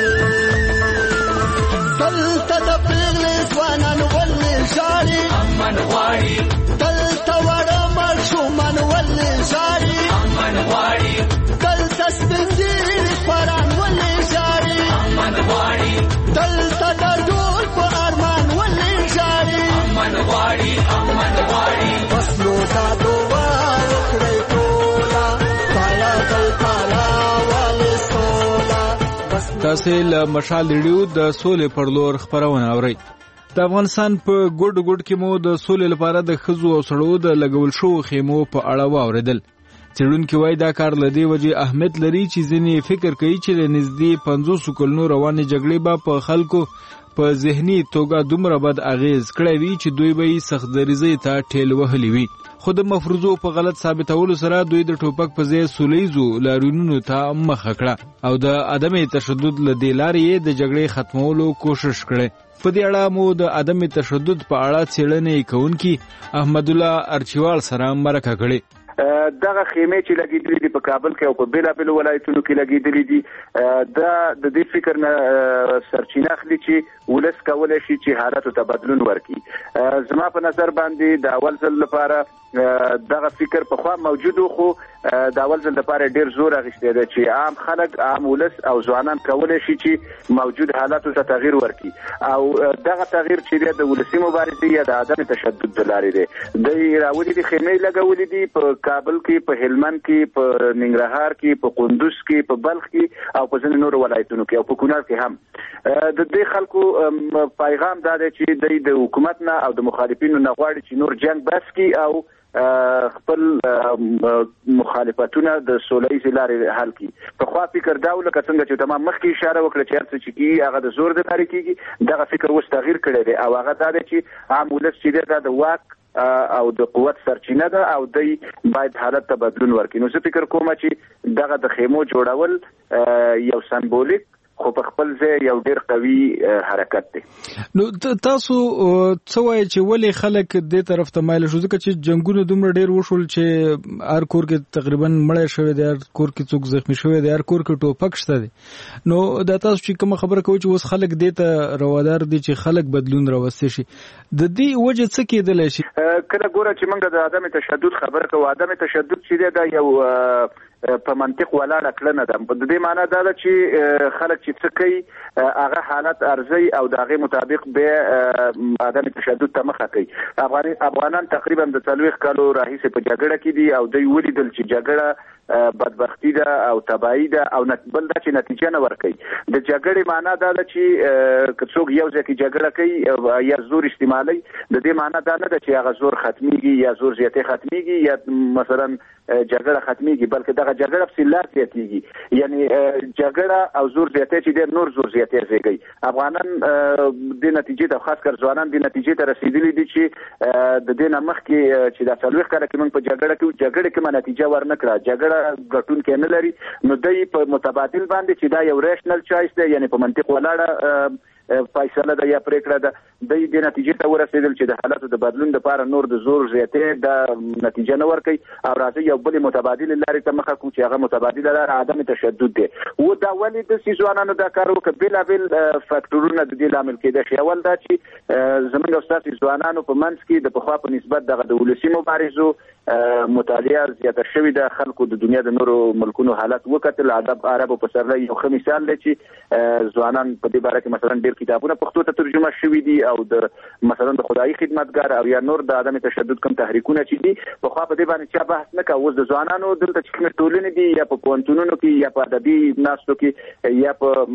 دلته د پیغلې ځوانان ولې شاړي امن غواړي دلته وړه ماشومان ولې شاړي امن غواړي دلته سپین ږیري خواران ولې شاړي امن غواړي دلته د ډول په ارمان ولې شاړي امن غواړي امن غواړي بس نو دا دعا وکړئ تاسو له مشال ریډیو د سولې پر لور خبرونه اورئ. د افغانستان په ګډ ګډ کې مو د سولې لپاره د ښځو او سړو د لګول شو خیمو په اړه واوریدل. څېړونکي وایي دا کار له دې وجې اهمیت لري چې ځینې فکر کوي چې د نږدې پنځوسو کلونو روانې جګړې به په خلکو په ذهني توګه دومره بد اغیز کړی وي چې دوی به یې سخت دریځۍ ته ټېل وهلي وي. خو د مفروضو په غلط ثابتولو سره دوی د ټوپک په ځای سولیزو لاریونونو ته مخه کړه او د عدم تشدد له دې لارې د جګړې ختمولو کوشش کړي. په دې اړه مو د عدم تشدد په اړه څېړنې کوونکي احمد الله ارچیوال سره مرکه کړې. دغه خیمې چې لګېدلې دي په کابل کې او په بیلابېلو ولایتونو کې لګېدلې دي دا د دې فکر نه سرچینه اخلي چې ولس کولی شي چې حالاتو ته بدلون ورکړي. زما په نظر باندې د اول ځل لپاره دغه فکر پخوا موجود و خو د اول ځل لپاره ډېر زور اخیستی دی چې عام خلک عام ولس او ځوانان کولی شي چې موجود حالاتو ته تغییر ورکړي او دغه تغییر چې دی د ولسي مبارزې یا د عدم تشدد د لارې دی. دوی راولي دي خیمې لګولې دي په کابل کې په هلمند کې په ننګرهار کې په قندوز کې په بلخ کې او په ځینو نورو ولایتونو کې او په کونړ کې هم. د دې خلکو پیغام دا دی چې دوی د حکومت نه او د مخالفینو نه غواړي چې نور جنگ بس کړي او خپل مخالفتونه د سولهییزې لارې حل کړي. پخوا فکر دا و لکه څنګه چې تمام مخکې اشاره وکړه چې هر څه چې کېږي هغه د زور د لارې کېږي. دغه فکر اوس تغییر کړی دی او هغه دا دی چې عام ولس چې دی دا د واک او د قوت سرچینه ده او دوی باید حالت ته بدلون ورکړي. نو زه فکر کوم چې دغه د خیمو جوړول یو سمبولیک خو په خپل ځای یو ډېر قوي حرکت دی. نو تاسو څه وایئ چې ولې خلک دې طرف ته مایل شو؟ ځکه چې جنګونه دومره ډېر وشول چې هر کور کې تقریبا مړی شوی دی، هر کور کې څوک زخمی شوی دی، هر کور کې ټوپک شته دی. نو دا تاسو چې کومه خبره کوئ چې اوس خلک دې ته روادار دي چې خلک بدلون راوستي شي، د دې وجه څه کېدلی شي؟ کله ګوره چې موږ د عدم تشدد خبره کوو، عدم تشدد چې دی دا یو په منطق ولاړه کړنه ده. د دې معنی دا ده چې خلک چې څه کوي هغه حالت ارزي او د هغې مطابق به عدم تشدد ته مخه کوي. افغانان تقریبا د څلوېښت کالو راهیسې په جګړه کې دي او دوی ولیدل چې جګړه بدبختی ده او تباهي ده او بل دا چې نتیجه نه ورکوي. د جګړې معنا دا ده چې که څوک یو ځای کې جګړه کوي یا زور استعمالوي، د دې معنا دا نه ده چې هغه زور ختمیږي یا زور زیاتې ختمیږي یا مثلا جګړه ختمیږي، بلکې دغه جګړه پسې لار زیاتېږي. یعنی جګړه او زور زیاتې چې ډېر نور زور زیاتې زېږوي. افغانان دې نتیجې ته خاص کر ځوانان دې نتیجې ته رسېدلي دي چې د دې نه مخکې چې دا څلوېښت کاله کې موږ په جګړه کې جګړې کومه نتیجه ورنه کړه، جګړه ګټونکی نه لري. نو دوی په متبادل باندې چې دا یو ریشنل چوایس دی، یعنی په منطق ولاړه فیصله ده یا پریکړه ده، دوی دې نتیجې ته ورسېدل چې د حالاتو د بدلون لپاره نور د زور زیاتې د نتیجه نه ورکوي او راځي یو بلې متبادلې لارې ته مخه کړو چې هغه متبادله لاره عدم تشدد دی. و دا ولې داسې ځوانانو دا کار وکړه؟ بېلابېل فکټورونه د دې لامل کېدای شي. اول دا چې زموږ او ستاسې ځوانانو په منځ کې د پخوا په نسبت دغه د ولسي مبارزو مطالعه زیاته شوې ده. خلکو د دنیا د نورو ملکونو حالت وکتل. ادب عربو پسرلی یو ښه مثال دی چې ځوانان په دې باره کې مثلا ډېر کتابونه پښتو ته ترجمه شوي دي او د مثلا د خدایي خدمتګار او یا نور د عدم تشدد کوم تحریکونه چې دي پخوا په دې باندې چا بحث نه کوه. اوس د ځوانانو دلته چې کومې ټولنې دي یا په پوهنتونونو کې یا په ادبي ناستو کې یا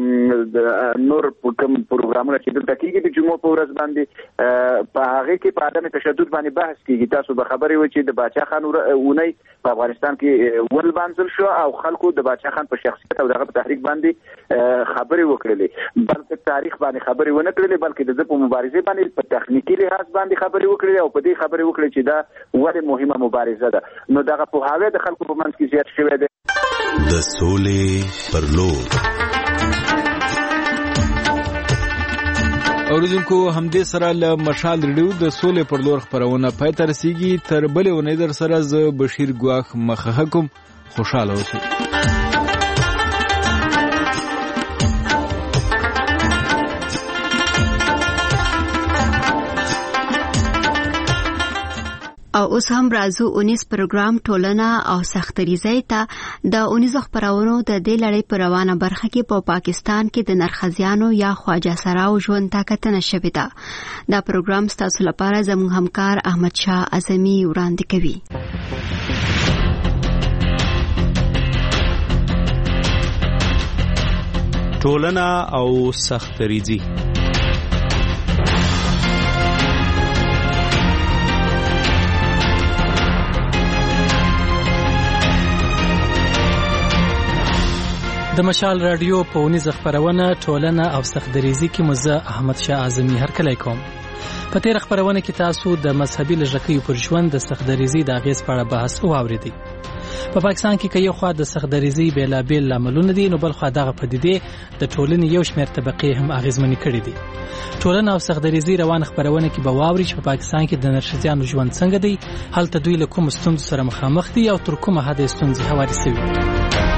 په نور کوم پروګرامونه چې دلته کېږي د جمعو په ورځ باندې په هغې کې په عدم تشدد باندې بحث کېږي. تاسو به خبرې وئ چې د باچا خان اونۍ په افغانستان کې ولمانځل شو او خلکو د باچا خان په شخصیت او دغه په تحریک باندې خبرې وکړلې، بلکې تاریخ باندې خبرې ونه کړلې، بلکې د ده په مبارزې باندې په تخنیکي لحاظ باندې خبرې وکړلې او په دې خبرې وکړلې چې دا ولې مهمه مبارزه ده. نو دغه پوهاوی د خلکو په منځ کې زیات شوی دی. د سولې پر لور اوریدونکو همدې سره له مشال ریډیو د سولې پر لور خبرونه پای ته رسیږي. تر بلې اونۍ در سره زه بشیر ګواخ مخه کوم. خوشاله اوسئ. او اوس هم راځو اونیس پروګرام ټولنه او سختریزۍ ته. د اونیزو خبرونو د دې لړۍ په روانه برخه کې په پا پاکستان کې د نرخزیانو یا خواجه سراو ژوند ته کتنه شوې ده. دا پروګرام ستاسو لپاره زموږ همکار احمد شاه اعظمي وړاندې کوي. ټولنه او سختریزي. د مشال رادیو په ونیزه خبرونه ټولنه او سختریزي کې مزه احمد شاه اعظمي هرکلی کوم. په تیر خبرونه کې تاسو د مذهبي لږکیو پر ژوند د سختریزي د اغیز په اړه بحث واوریدئ. په پاکستان کې کې یو خوا د سختریزي بیلابیل عملونه دي، نو بل خوا دغه پدیدې د ټولنې یو شمېر طبقې هم اغیزمنې کړي دي. ټولنه او سختریزي روان خبرونه کې به واوري چې په پاکستان کې د نرښځیانو ژوند څنګه دی، هلته دوی له کوم ستونزو سره مخامخ دي او تر کومه حده ستونزې هوارې شوي دي.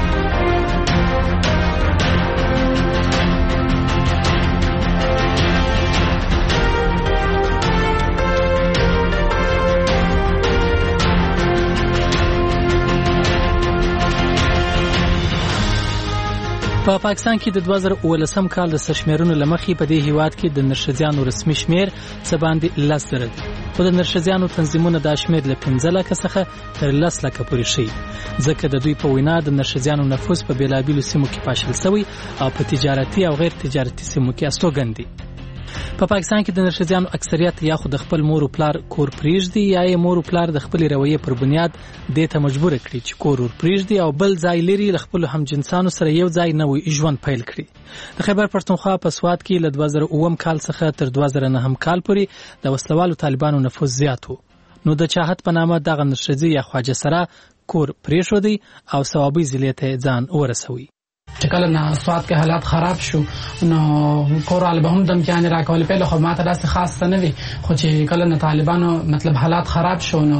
په پاکستان کې د دوه زره اوولسم کال د سرشمیرونو لمخې په دې هیواد کې د نرښځیانو رسمي شمیر څه باندې لس زره دی، خو د نرښځیانو تنظیمونه دا شمیر له پنځه لکه څخه تر لس لکه پورې شي، ځکه د دوی په وینا د نرښځیانو نفوس په بیلابیلو سیمو کې پاشل شوی او په تجارتي او غیر تجارتي سیمو کې استوګن دي. په پاکستان کې د نرښځیانو اکثریت یا خو د خپل مور او پلار کور پریږدي یا یې مور او پلار د خپل رویې پر بنیاد دې ته مجبور کړي چې کور ور پریږدي او بل ځای لري له خپل همجنسانو سره یو ځای نوې ژوند پیل کړي. د خیبر پښتونخوا په سوات کې له دوه زره اووم کال څخه تر دوه زره نهم کال پورې د وسلوالو طالبانو نفوذ زیات و، نو د چاهت په نامه دغه نرښځي یا خواجه سره کور پریښودي او ثوابي ضلع ته ځان ورسوي. چې کله نه سواد کې حالات خراب شو نو کورال به هم دمکیان راکول په خو ماته داسې خاص نه وي، خو چې کله نه طالبانو مطلب حالات خراب شو نو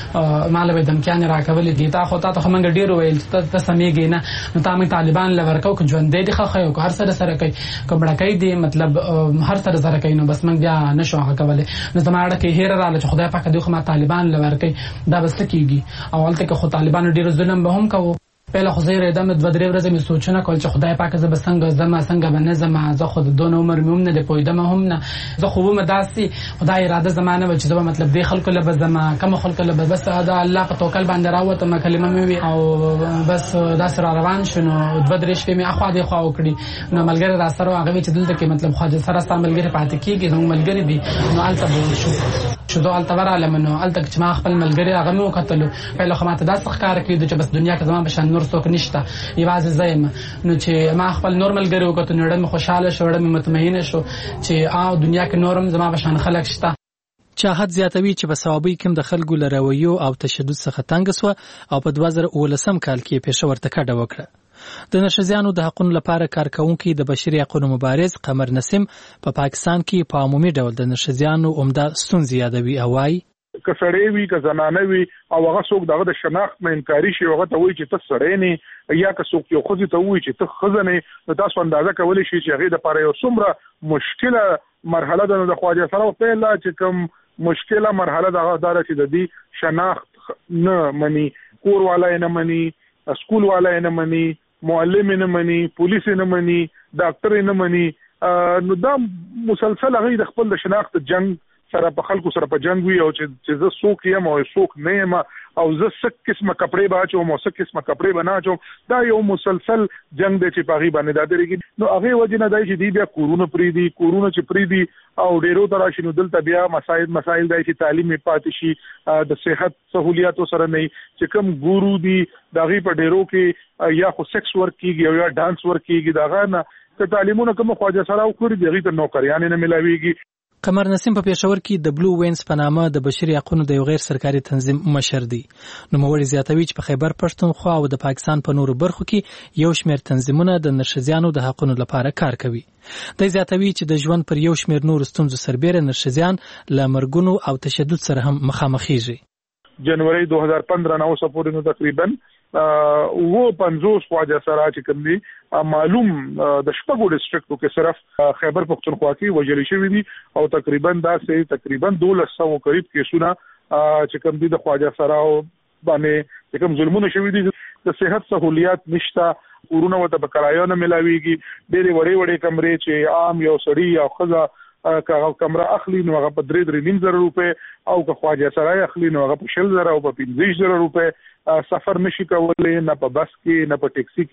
مال به دمکیان راکول دي تا خو ته خو منګ ډیر ویل ته سمېږي نه، نو تا مې طالبان لورکو ک ژوند دې خو خو هر سره سره کوي کبړه کوي دي مطلب هر سره سره کوي، نو بس منګ بیا نشو هغه کولای. نو زماړه کې هیر رااله چې خدای پاک دې خو ما طالبان لورکي دا بس کیږي. اول ته خو طالبانو ډیر ظلم به هم کوي. پهله خو زه ردم د بدرې ورځې می سوچنه کول چې خدای پاک زه بسنګ زما څنګه باندې زما زه خود دون عمر مې هم نه دی پویدم هم نه زه خو به داسي خدای اراده زمانه و چې زه مطلب دی خلکو له زما کوم خلکو له بس دا الله په توکل باندې راوته ما کلمه مې او بس داس را روان شنو د بدرې شپې می اخوا دی خو وکړي. نو ملګری را سره هغه چې دلته کې مطلب خواجه سره سره ملګری پاتې کیږي نو ملګری دی نو الته به شو شو دوه الته وراله منو الته چې ما خپل ملګری هغه مې وکتلو پهله خو ماته داس ښکار کړی چې بس دنیا کې زما بشن نور څوک نشته یوازې زایم. نو چې ما خپل نورمال ګرو وکړو نو ډېر خوشاله شو ډېر مطمئن شو چې آو دنیا کې نورم زما بشان خلک شته. چاهت زیاتوي چې په ثوابي کوم د خلکو لرویو او تشدد څخه تنګ سو او په دوه زره اوولسم کال کې پېښور ته کډه وکړه. د نرښځیانو د حقوقو لپاره کارکونکي د بشري حقوقو مبارز قمر نسیم په پا پاکستان کې په عمومي ډول د نرښځیانو عمده ستونزې یادوي او وايي که سړی وي که زنانه وي او هغه څوک دغه د شناخت نه انکاري شي هغه ته وایي چې ته سړی نه یا که څوک یو ښځې ته وایي چې ته ښځه نه، نو تاسو اندازه کولی شئ چې هغې دپاره یو څومره مشکله مرحله ده. نو د خواجه سره پیله چې کوم مشکله مرحله دغه دا ده چې د دې شناخت نه مني، کور والا یې نه مني، سکول والا یې نه مني، معلم یې نه مني، پولیس یې نه مني، ډاکټر یې نه مني. نو دا مسلسل هغې د خپل د شناخت جنگ سره په خلکو سره په جنگ وي او چې زه څوک یم او څوک نه یم او زه څه قسمه کپړې به اچوم او څه قسمه کپړې به نه اچوم. دا یو مسلسل جنگ دی چې په هغې باندې دا درېږي. نو هغې وجې نه دی چې دوی بیا کورونه پرېږدي، کورونه چې پرېږدي او ډېرو ته راشي نو دلته بیا مسایل مسایل دی چې تعلیم یې پاتې شي، د صحت سهولیاتو سره نه چې کوم ګورو دي د هغې په ډېرو کې یا خو سیکس ورک کېږي او یا ډانس ورک کېږي. د هغه نه که تعلیمونه کوم خواجه سره وکړي د هغې ته نوکریانې نه میلاویږي. قمر نسیم په پېښور کې د بلو وینز په نامه د بشري حقوقو د یو غیر سرکاري تنظیم مشر دی. نوموړی زیاتوي چې په خیبر پښتونخوا او د پاکستان په نورو برخو کې یو شمېر تنظیمونه د نرښځیانو د حقوقو لپاره کار کوي. د زیاتوي چې د ژوند پر یو شمېر نور ستونزو سربېره نرښځیان له مرګونو او تشدد سره هم مخامخېږي. جنوري دو هزار پندرہ نه اوسه پورې نو تقریبا و پنځوس خواجه سره چې کوم دي معلوم د شپږو ډسټریکټو کې صرف خیبر پښتونخوا کې وژل شوي دي او تقریبا دا سه تقریبا دولس سوه قریب کیسونه چې کوم دي د خواجه سره باندې چې کوم ظلمونه شوي دي. د صحت سہولیات نشته، کورونه ورته په کرایه نه ملاویږي، ډېرې وړې وړې کمرې چې عام یو سړي یا ښځه که کمره اخلي نو هغه په درې درې نیم زره روپۍ او که خواجه سرای اخلي نو هغه په شل زره او په پنځه زره روپۍ. سفر نشي کولی، نه په بس کې نه په ټیکسي کې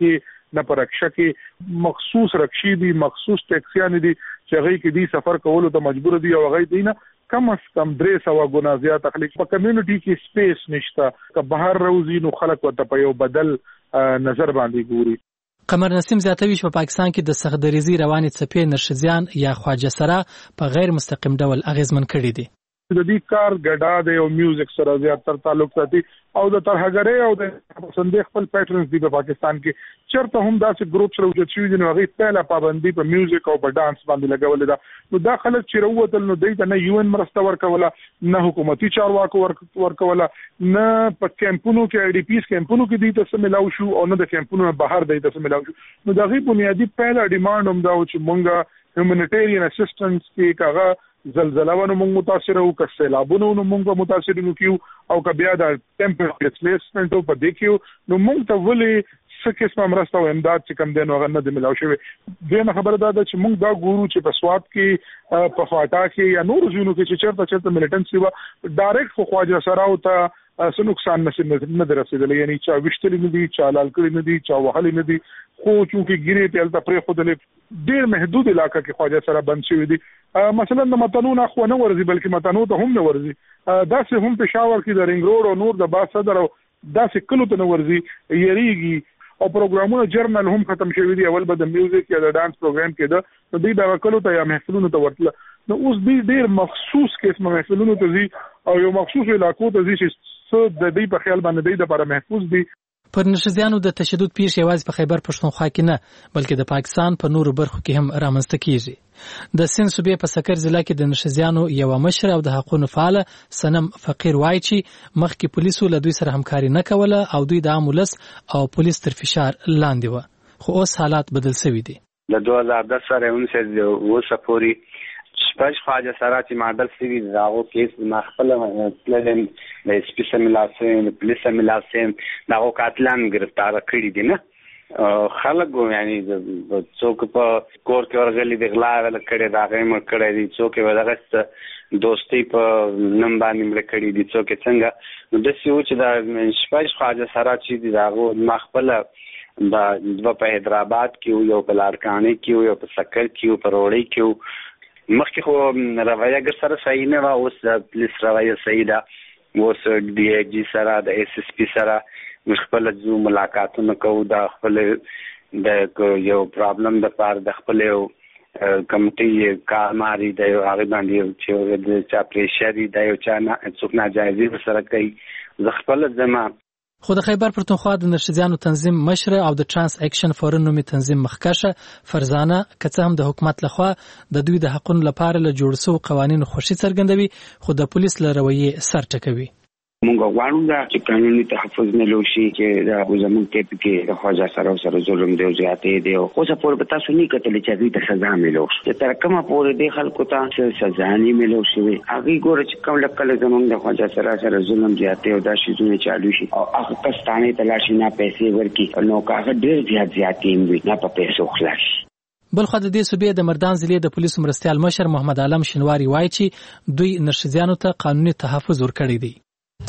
نه پر رکشا کې مخصوص رکشي دي مخصوص ټیکسیان دي چې هغه کې دي سفر کولو ته مجبور دي او هغه دینه کم از کم درې سوه ګنا زیات تخلیق په کمیونټي کې سپیس نشته که بهر روزي نو خلک ورته په یو بدل نظر باندې ګوري. قمر نسیم زیاتوي چې په پاکستان کې د سختدریزي رواني څپې نرښځیان یا خواجه سره په غیر مستقیم ډول اغیزمن کړي دي. د دې کار ګډا د یو میوزیک سره زیات تر تعلق ساتي او د ترهګرۍ او د پسندې خپل پیټرنز دی په پاکستان کې چرته هم داسې ګروپ سره وجود شوی دي نو هغه پهله پابندي په میوزیک او په ډانس باندې لګولې ده نو دا خلک چې وروتل نو دوی ته نه یو ان مرسته ورکوله نه حکومتي چارواکو ورکوله نه په کیمپونو کې آی ډي پیس کیمپونو کې دي ته ملاو شو او نه د کیمپونو بهر دی ته ملاو شو نو دا غي بنیادی پهله ډیماند هم دا چې مونږه هیومانیټیرین اسسټنس کې کاغه زلزلہ ونه موږ متاثر او که سیلابونه ونه موږ متاثر نو کیو او که بیا د ټمپریچر ډسپلیسمنت په دې کیو نو موږ ته ولې څه قسمه مرسته او امداد چې کم دین وغه نه دی ملاو شوی. دغه خبره ده چې موږ دا ګورو چې په سواد کې په فاټا کې یا نور ځینو کې چې چرته چرته ملیټنسي و ډایرکټ خو خواجه سره او ته څه نقصان نشي نه درسېدل یعنی چا وشتل نه دي چا لال کړی نه دي چا وهل نه دي خو چې ګیره ته الته پرې خو د ډیر محدود علاقہ کې خواجه سره بند شوی دي. مثلا د متنو نه خو نه ورزي بلکې متنو ته هم نه ورزي داسې هم پېښور کې د رنګ روډ او نور د باز صدر او داسې کلو ته نه ورزي یریږي او پروګرامونه جرنل هم ختم شوی دي اول به د میوزیک یا د ډانس پروګرام کې ده نو دوی دا کلو ته یا محفلونو ته ورتله نو اوس دوی ډیر مخصوص قسمه محفلونو ته ځي او یو مخصوص علاقو ته ځي چې څه د دې په خیال باندې د لپاره محفوظ دي. پر نرښځیانو د تشدد پیښې یوازې په خیبر پښتونخوا کې نه بلکې د پاکستان په نورو برخو کې هم رامنځته کیږي. د سند صوبې په سکر ضلع کې د نرښځیانو یو مشر او د حقوقو فعال سنم فقیر وایي چې مخکې پولیسو له دوی سره همکاري نه کوله او دوی د عام ولس او پولیس تر فشار لاندې و خو اوس حالات بدل شوي دي. د دوه هزار دس سره اونسه اوسه پورې شپږ خواجه سره چې معدل سوي دغه کیس ما خپل پلان د سپیشل ملاسم پولیس ملاسم دغه قاتلان گرفتار کړی دي نه خلک یعنی څوک په کور کې ورغلي د غلا ول کړي دغه مر کړی دي څوک ودغه دوستي په نم باندې مړ کړی دي څوک څنګه نو د سیو چې د شپږ خواجه سره چې دغه ما خپل د په حیدرآباد کې یو په لارکانه کې یو په سکر کې په روړی کې مخکې خو روایه ګر سره صحیح نه و اوس د پولیس روایه صحیح ده اوس ډي آی جي سره د ایس ایس پی سره موږ خپل ځو ملاقاتونه کوو د خپل د یو پرابلم د پاره د خپل یو کمیټي کارماري د هغه باندې چې د چا پریشري د یو چا نه څوک ناجایزي سره کوي زه خپل ځما خو د خیبر پښتونخوا د نرښځیانو تنظیم مشر او د ترانس اکشن فورن نومي تنظیم مخکشه فرزانه کڅه هم د حکومت لخوا د دوی د حقوقو لپاره له جوړ شو قوانینو خوشي څرګندوي خو د پولیس له رویې سر ټکوي. مونږ غواړو دا چې قانوني تحفظ نه لوشي چې دا زموږ ټیپ کې د خواجه سره سره ظلم دی او زیاتې دی او خو څه پور به تاسو نه کتل چې دوی ته سزا ملو شي تر کومه پورې د خلکو ته سزا نه ملو شي هغه ګوره چې کوم لکه زموږ د خواجه سره سره ظلم زیاتې او دا شی زونه چالو شي او هغه کستانه تلاشي نه پیسې ورکي نو هغه ډیر زیات زیاتې وي نه په پیسو خلاص. بل خو د دې صوبې د مردان ضلع د پولیسو مرستيال مشر محمد عالم شنواری وایي چې دوی نرښځیانو ته قانوني تحفظ ورکړی دی.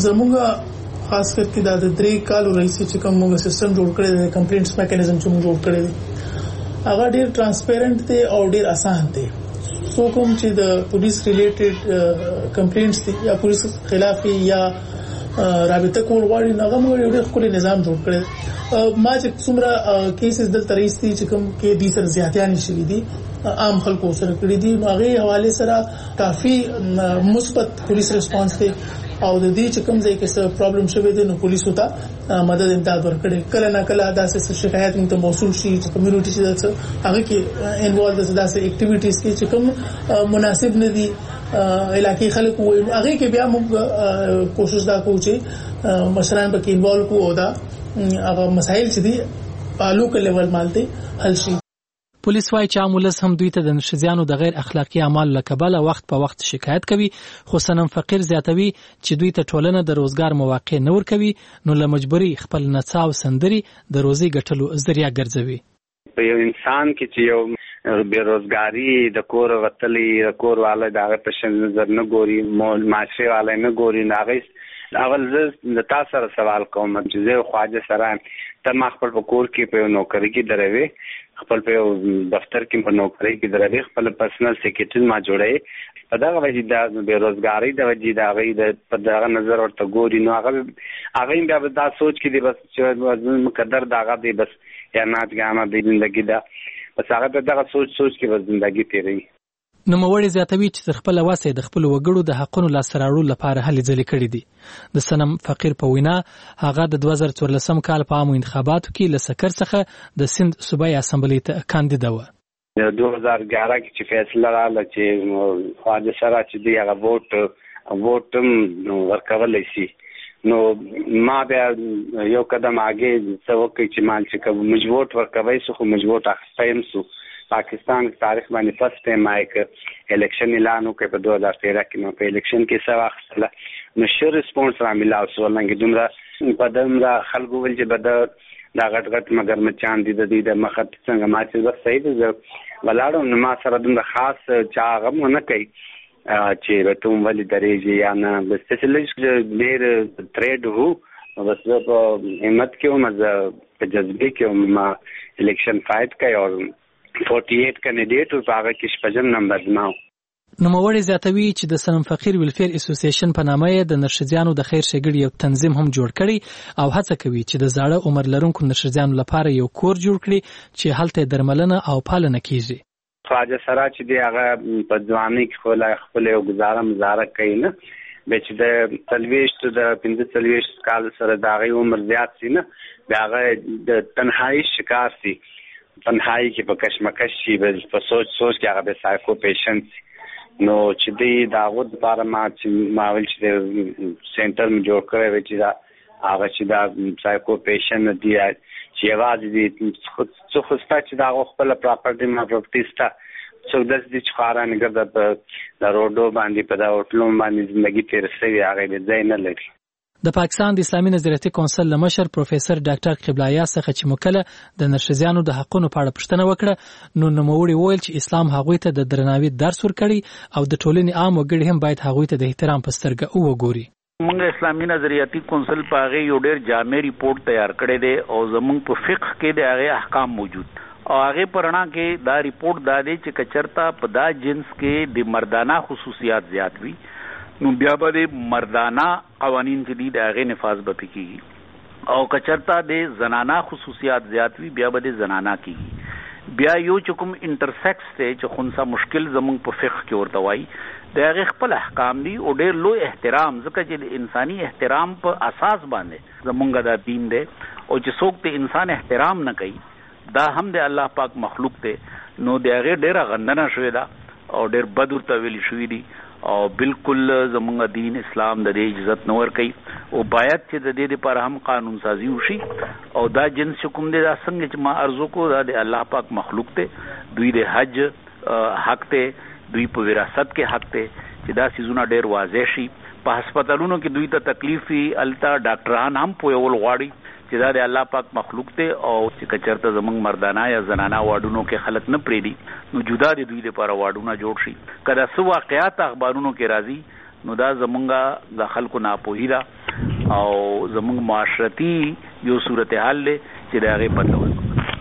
زموږ خاص کر کې د درې کالو رئیس چې کوم موږ سیستم جوړ کړی دی کمپلینټس میکانیزم چې موږ جوړ کړی دی هغه ډیر ترانسپیرنٹ دی او ډیر اسان دی. سو کوم چې د پولیس ریلیټډ کمپلینټس دي یا پولیس خلاف یا رابطه کول غواړي هغه موږ ډیر خپل نظام جوړ کړی ما چې څومره کیسز دلته رئیس دي چې کوم کې دي سره زیاتیان شوي دي عام خلکو سره کړی دي هغه حواله سره کافي مثبت پولیس ریسپانس دی او د دې چې کوم ځای کې څه پرابلم شوی دی نو پولیسو ته مدد امداد ورکړي کله نه کله داسې شکایت موږ ته موصول شي چې کمیونټي چې هغه کې انوالو د داسې اکټیویټیز کې چې کوم مناسب نه دي علاقې خلک وایي هغه کې بیا موږ کوشش دا کوو چې مشران پکې انوالو کو او دا هغه مسایل چې دي په لوکل لیول باندې حل شي. پولیس وايي چې عام ولس هم دوی ته د نرښځیانو د غیر اخلاقی اعمالو له کبله وخت په وخت شکایت کوي خو سنم فقیر زیاتوي چې دوی ته ټولنه د روزګار مواقع نه ورکوي نو له مجبوري خپل نڅا او سندري د روزي ګټلو ذریعہ ګرځوي. په یو انسان کې چې یو بیروزګاری د کور وتلې د کور والا دغه په نظر نه ګوري معاشره والا نه ګوري ناغې اول زه د تاسو سره سوال کوم چې زه خواجه سره ته ما خپل په کور کې په نوکری کې دروي خپل په دفتر کې په نوکری کې دروي خپل پرسنل سیکریټری ما جوړې په دا وجه د بیروزګاری د وجه دا غي د په دغه نظر ورته ګوري نو هغه هغه بیا دا سوچ کې دی بس چې مقدر داغه دی بس یا نات ګامه د ژوندۍ دا بس هغه دغه سوچ سوچ کې بس ژوندۍ تیری. نو موري زیاتوي چې خپل واسه د خپل وګړو د حقونو لاسته راوړلو لپاره هلې ځلې کړې دي. د سنم فقیر په وینا هغه د دوه زره څوارلسم کال په عامو انتخاباتو کې له سکر څخه د سند صوبایي اسمبلی ته کاندید و. د دوه زره اګیاره کې چې فیصله رااله چې خواجه سره چې دی هغه ووټ ووټ ورکول شي نو ما بیا یو قدم اگې څه وکړ چې مال چې کوم مجبور ورکوي سو خو مجبور اخستایم سو پاکستان تاریخ باندې فرست ټایم مایک الیکشن اعلان وکړ په دوه هزار تیرہ کې نو په الیکشن کې څه واخله نو شر ریسپونس را ملاو سو لنګ دومره په دمره خلکو ول چې بد دا غټ غټ مگر مچان دي د دې د مخت څنګه ما چې بس صحیح دي ولاړو نو ما سره دومره خاص چا غم نه کوي چې رتوم ولې درېږي یا نه بس سپیشلیست ډېر تریډ وو بس په همت کې هم په جذبه کې ما الیکشن فایټ کوي او अड़तालीस کینډیډیټ او هغه کې شپږم نمبر نو. نوموړی زیاتوي چې د سنم فقیر ویلفیر اسوسییشن په نامه د نرښځیانو د خیر ښېګړې یو تنظیم هم جوړ کړي او هڅه کوي چې د زاړه عمر لرونکو نرښځیانو لپاره یو کور جوړ کړي چې هلته درملنه او پالنه کیږي. خواجه سره چې دی هغه په ځواني کې خپل خپل یو گزاره مزاره کوي نه به چې د تلويشت د پنځه تلويشت کال سره د هغه عمر زیات سي نه بیا هغه د تنهایی شکار سي تنهایی کې په کشمکش شي په سوچ سوچ کې هغه به سایکو پیشنټ نو چې دی دا غوډ لپاره ما چې ما ول چې سنټر م جوړ کړی و چې دا هغه چې دا سایکو پیشنټ دی چې आवाज دي څو خو ستاسو چې دا خپل پراپرټي ما پروپرټیستا څو د دې ښکارا نه ګرځي په روډو باندې په دا هوټلو باندې ژوندۍ تیر شوی هغه به ځای نه لري. د پاکستان د اسلامي نظریاتي کونسل لمشر پروفیسور ډاکټر قبلایه څخه چې مکله د نرښځیانو د حقونو په اړه پوښتنه وکړه نو نوموړي وویل چې اسلام هغوی ته د درناوي درس ورکړي او د ټولنې عام وګړي هم باید هغوی ته د احترام په سترګه وګوري. موږ اسلامي نظریاتي کونسل په هغه یو ډېر جامع ریپورت تیار کړی دی او زموږ په فقه کې د هغه احکام موجود او هغه پرنا کې دا ریپورت دا دی چې کچرتا په دا جنس کې د مردانه خصوصیات زیات وي نو بیا به مردانه قوانین چې دي د هغه نفاذ به کیږي او کچرتا د زنانه خصوصیات زیات وي بیا به زنانه کیږي بیا یو چې کوم انټرسیکس ته چې خونسا مشکل زموږ په فقه کې ورته وایي د هغه خپل احکام دي او ډېر لوی احترام ځکه چې د انساني احترام په اساس باندې زموږ د دین دی او چې څوک ته انسان احترام نه کوي دا هم د الله پاک مخلوق ته نو د هغه ډېر غندنه شوې ده او ډېر بد ورته ویل شوې دي او بالکل زموږ دین اسلام د دې عزت نور کوي او باید چې د دې لپاره هم قانون سازي وشي او دا جنس کوم دي دا څنګه چې ما ارزو کو دا د الله پاک مخلوق ته دوی د حج حق ته دوی په وراثت کې حق ته چې دا سيزونه ډېر واضح شي په هسپتالونو کې دوی ته تکلیف وي التا ډاکټران هم په یول غواړي چې دا د الله پاک مخلوق ته او چې کچرته زمنګ مردانه یا زنانه واډونو کې خلک نه پریدي نو جدا دي دوی لپاره واډونه جوړ شي کله سو واقعیات اخبارونو کې راځي نو دا زمونږه د خلکو ناپوهی ده او زمونږ معاشرتي یو صورتحال له چې دا غي بدلول.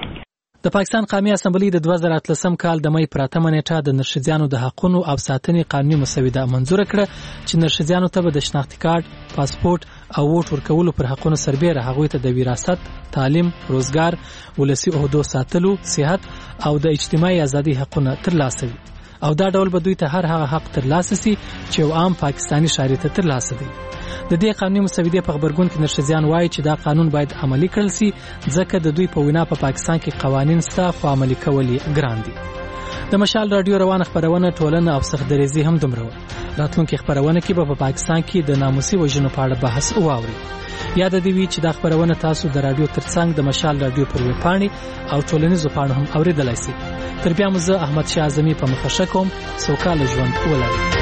د پاکستان قومي اسمبلی د دوه زره اتلسم کال د مې پراتمه نیټه د نرښځیانو د حقوقو او ساتنې قانوني مسوده منزور کړه چې نرښځیانو ته د شناختی کارت، پاسپورت او ووټ ورکولو پر حقوقو سربېره هغوی ته د وراثت، تعلیم، روزګار، ولسی عہدو ساتلو، صحت او د اجتماعي ازادي حقونه ترلاسه وي او دا ډول به دوی ته هر هغه حق ترلاسه سي چې یو عام پاکستاني شهري ته ترلاسه دی. د دې قانوني مسودې په خبرګون کې نرښځیان وایي چې دا قانون باید عملی کړل سي ځکه د دوی په وینا په پاکستان کې قوانین ستا خو عملی کول یې ګران دي. د مشال رادیو روانه خبرونه ټولنه او سخت دریزي هم دومره راتلونکي خبرونه کې به په پاکستان کې د ناموسي وژنو په اړه بحث واوري. یاد دې وي چې دا خبرونه تاسو د رادیو ترڅنګ د مشال رادیو پر ویب پاڼې او ټولنیزو پاڼو هم اوریدلای شئ. تر بیا مو زه احمد شاه اعظمي په مخه کوم سوکاله ژوند ولرئ.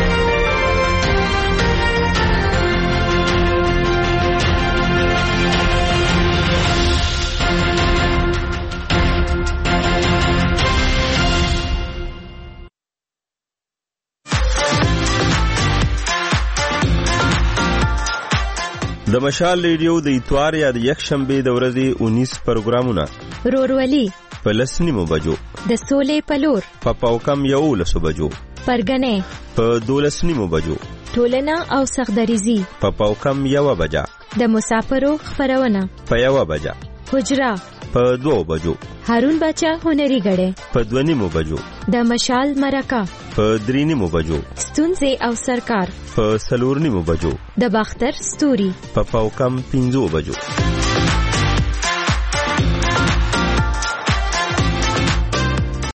د مشال ریډیو د اتوار یا د یک شنبه د ورځې اونیس پروګرامونه رورولي په لسنیمو بجو د سولې پلور په پاوکم یو لسو بجو پرګنې په دولسنیمو بجو ټولنه او سخدریزي په پاوکم یو بجا د مسافرو خبرونه په یو بجا حجرا په دو بجو هارون بچا هنري غړې په دونیمو بجو د مشال مرکه په درینیمو بجو ستونزې او سرکار په سلورنیمو بجو د باختر ستوري په پاوکم پنځو بجو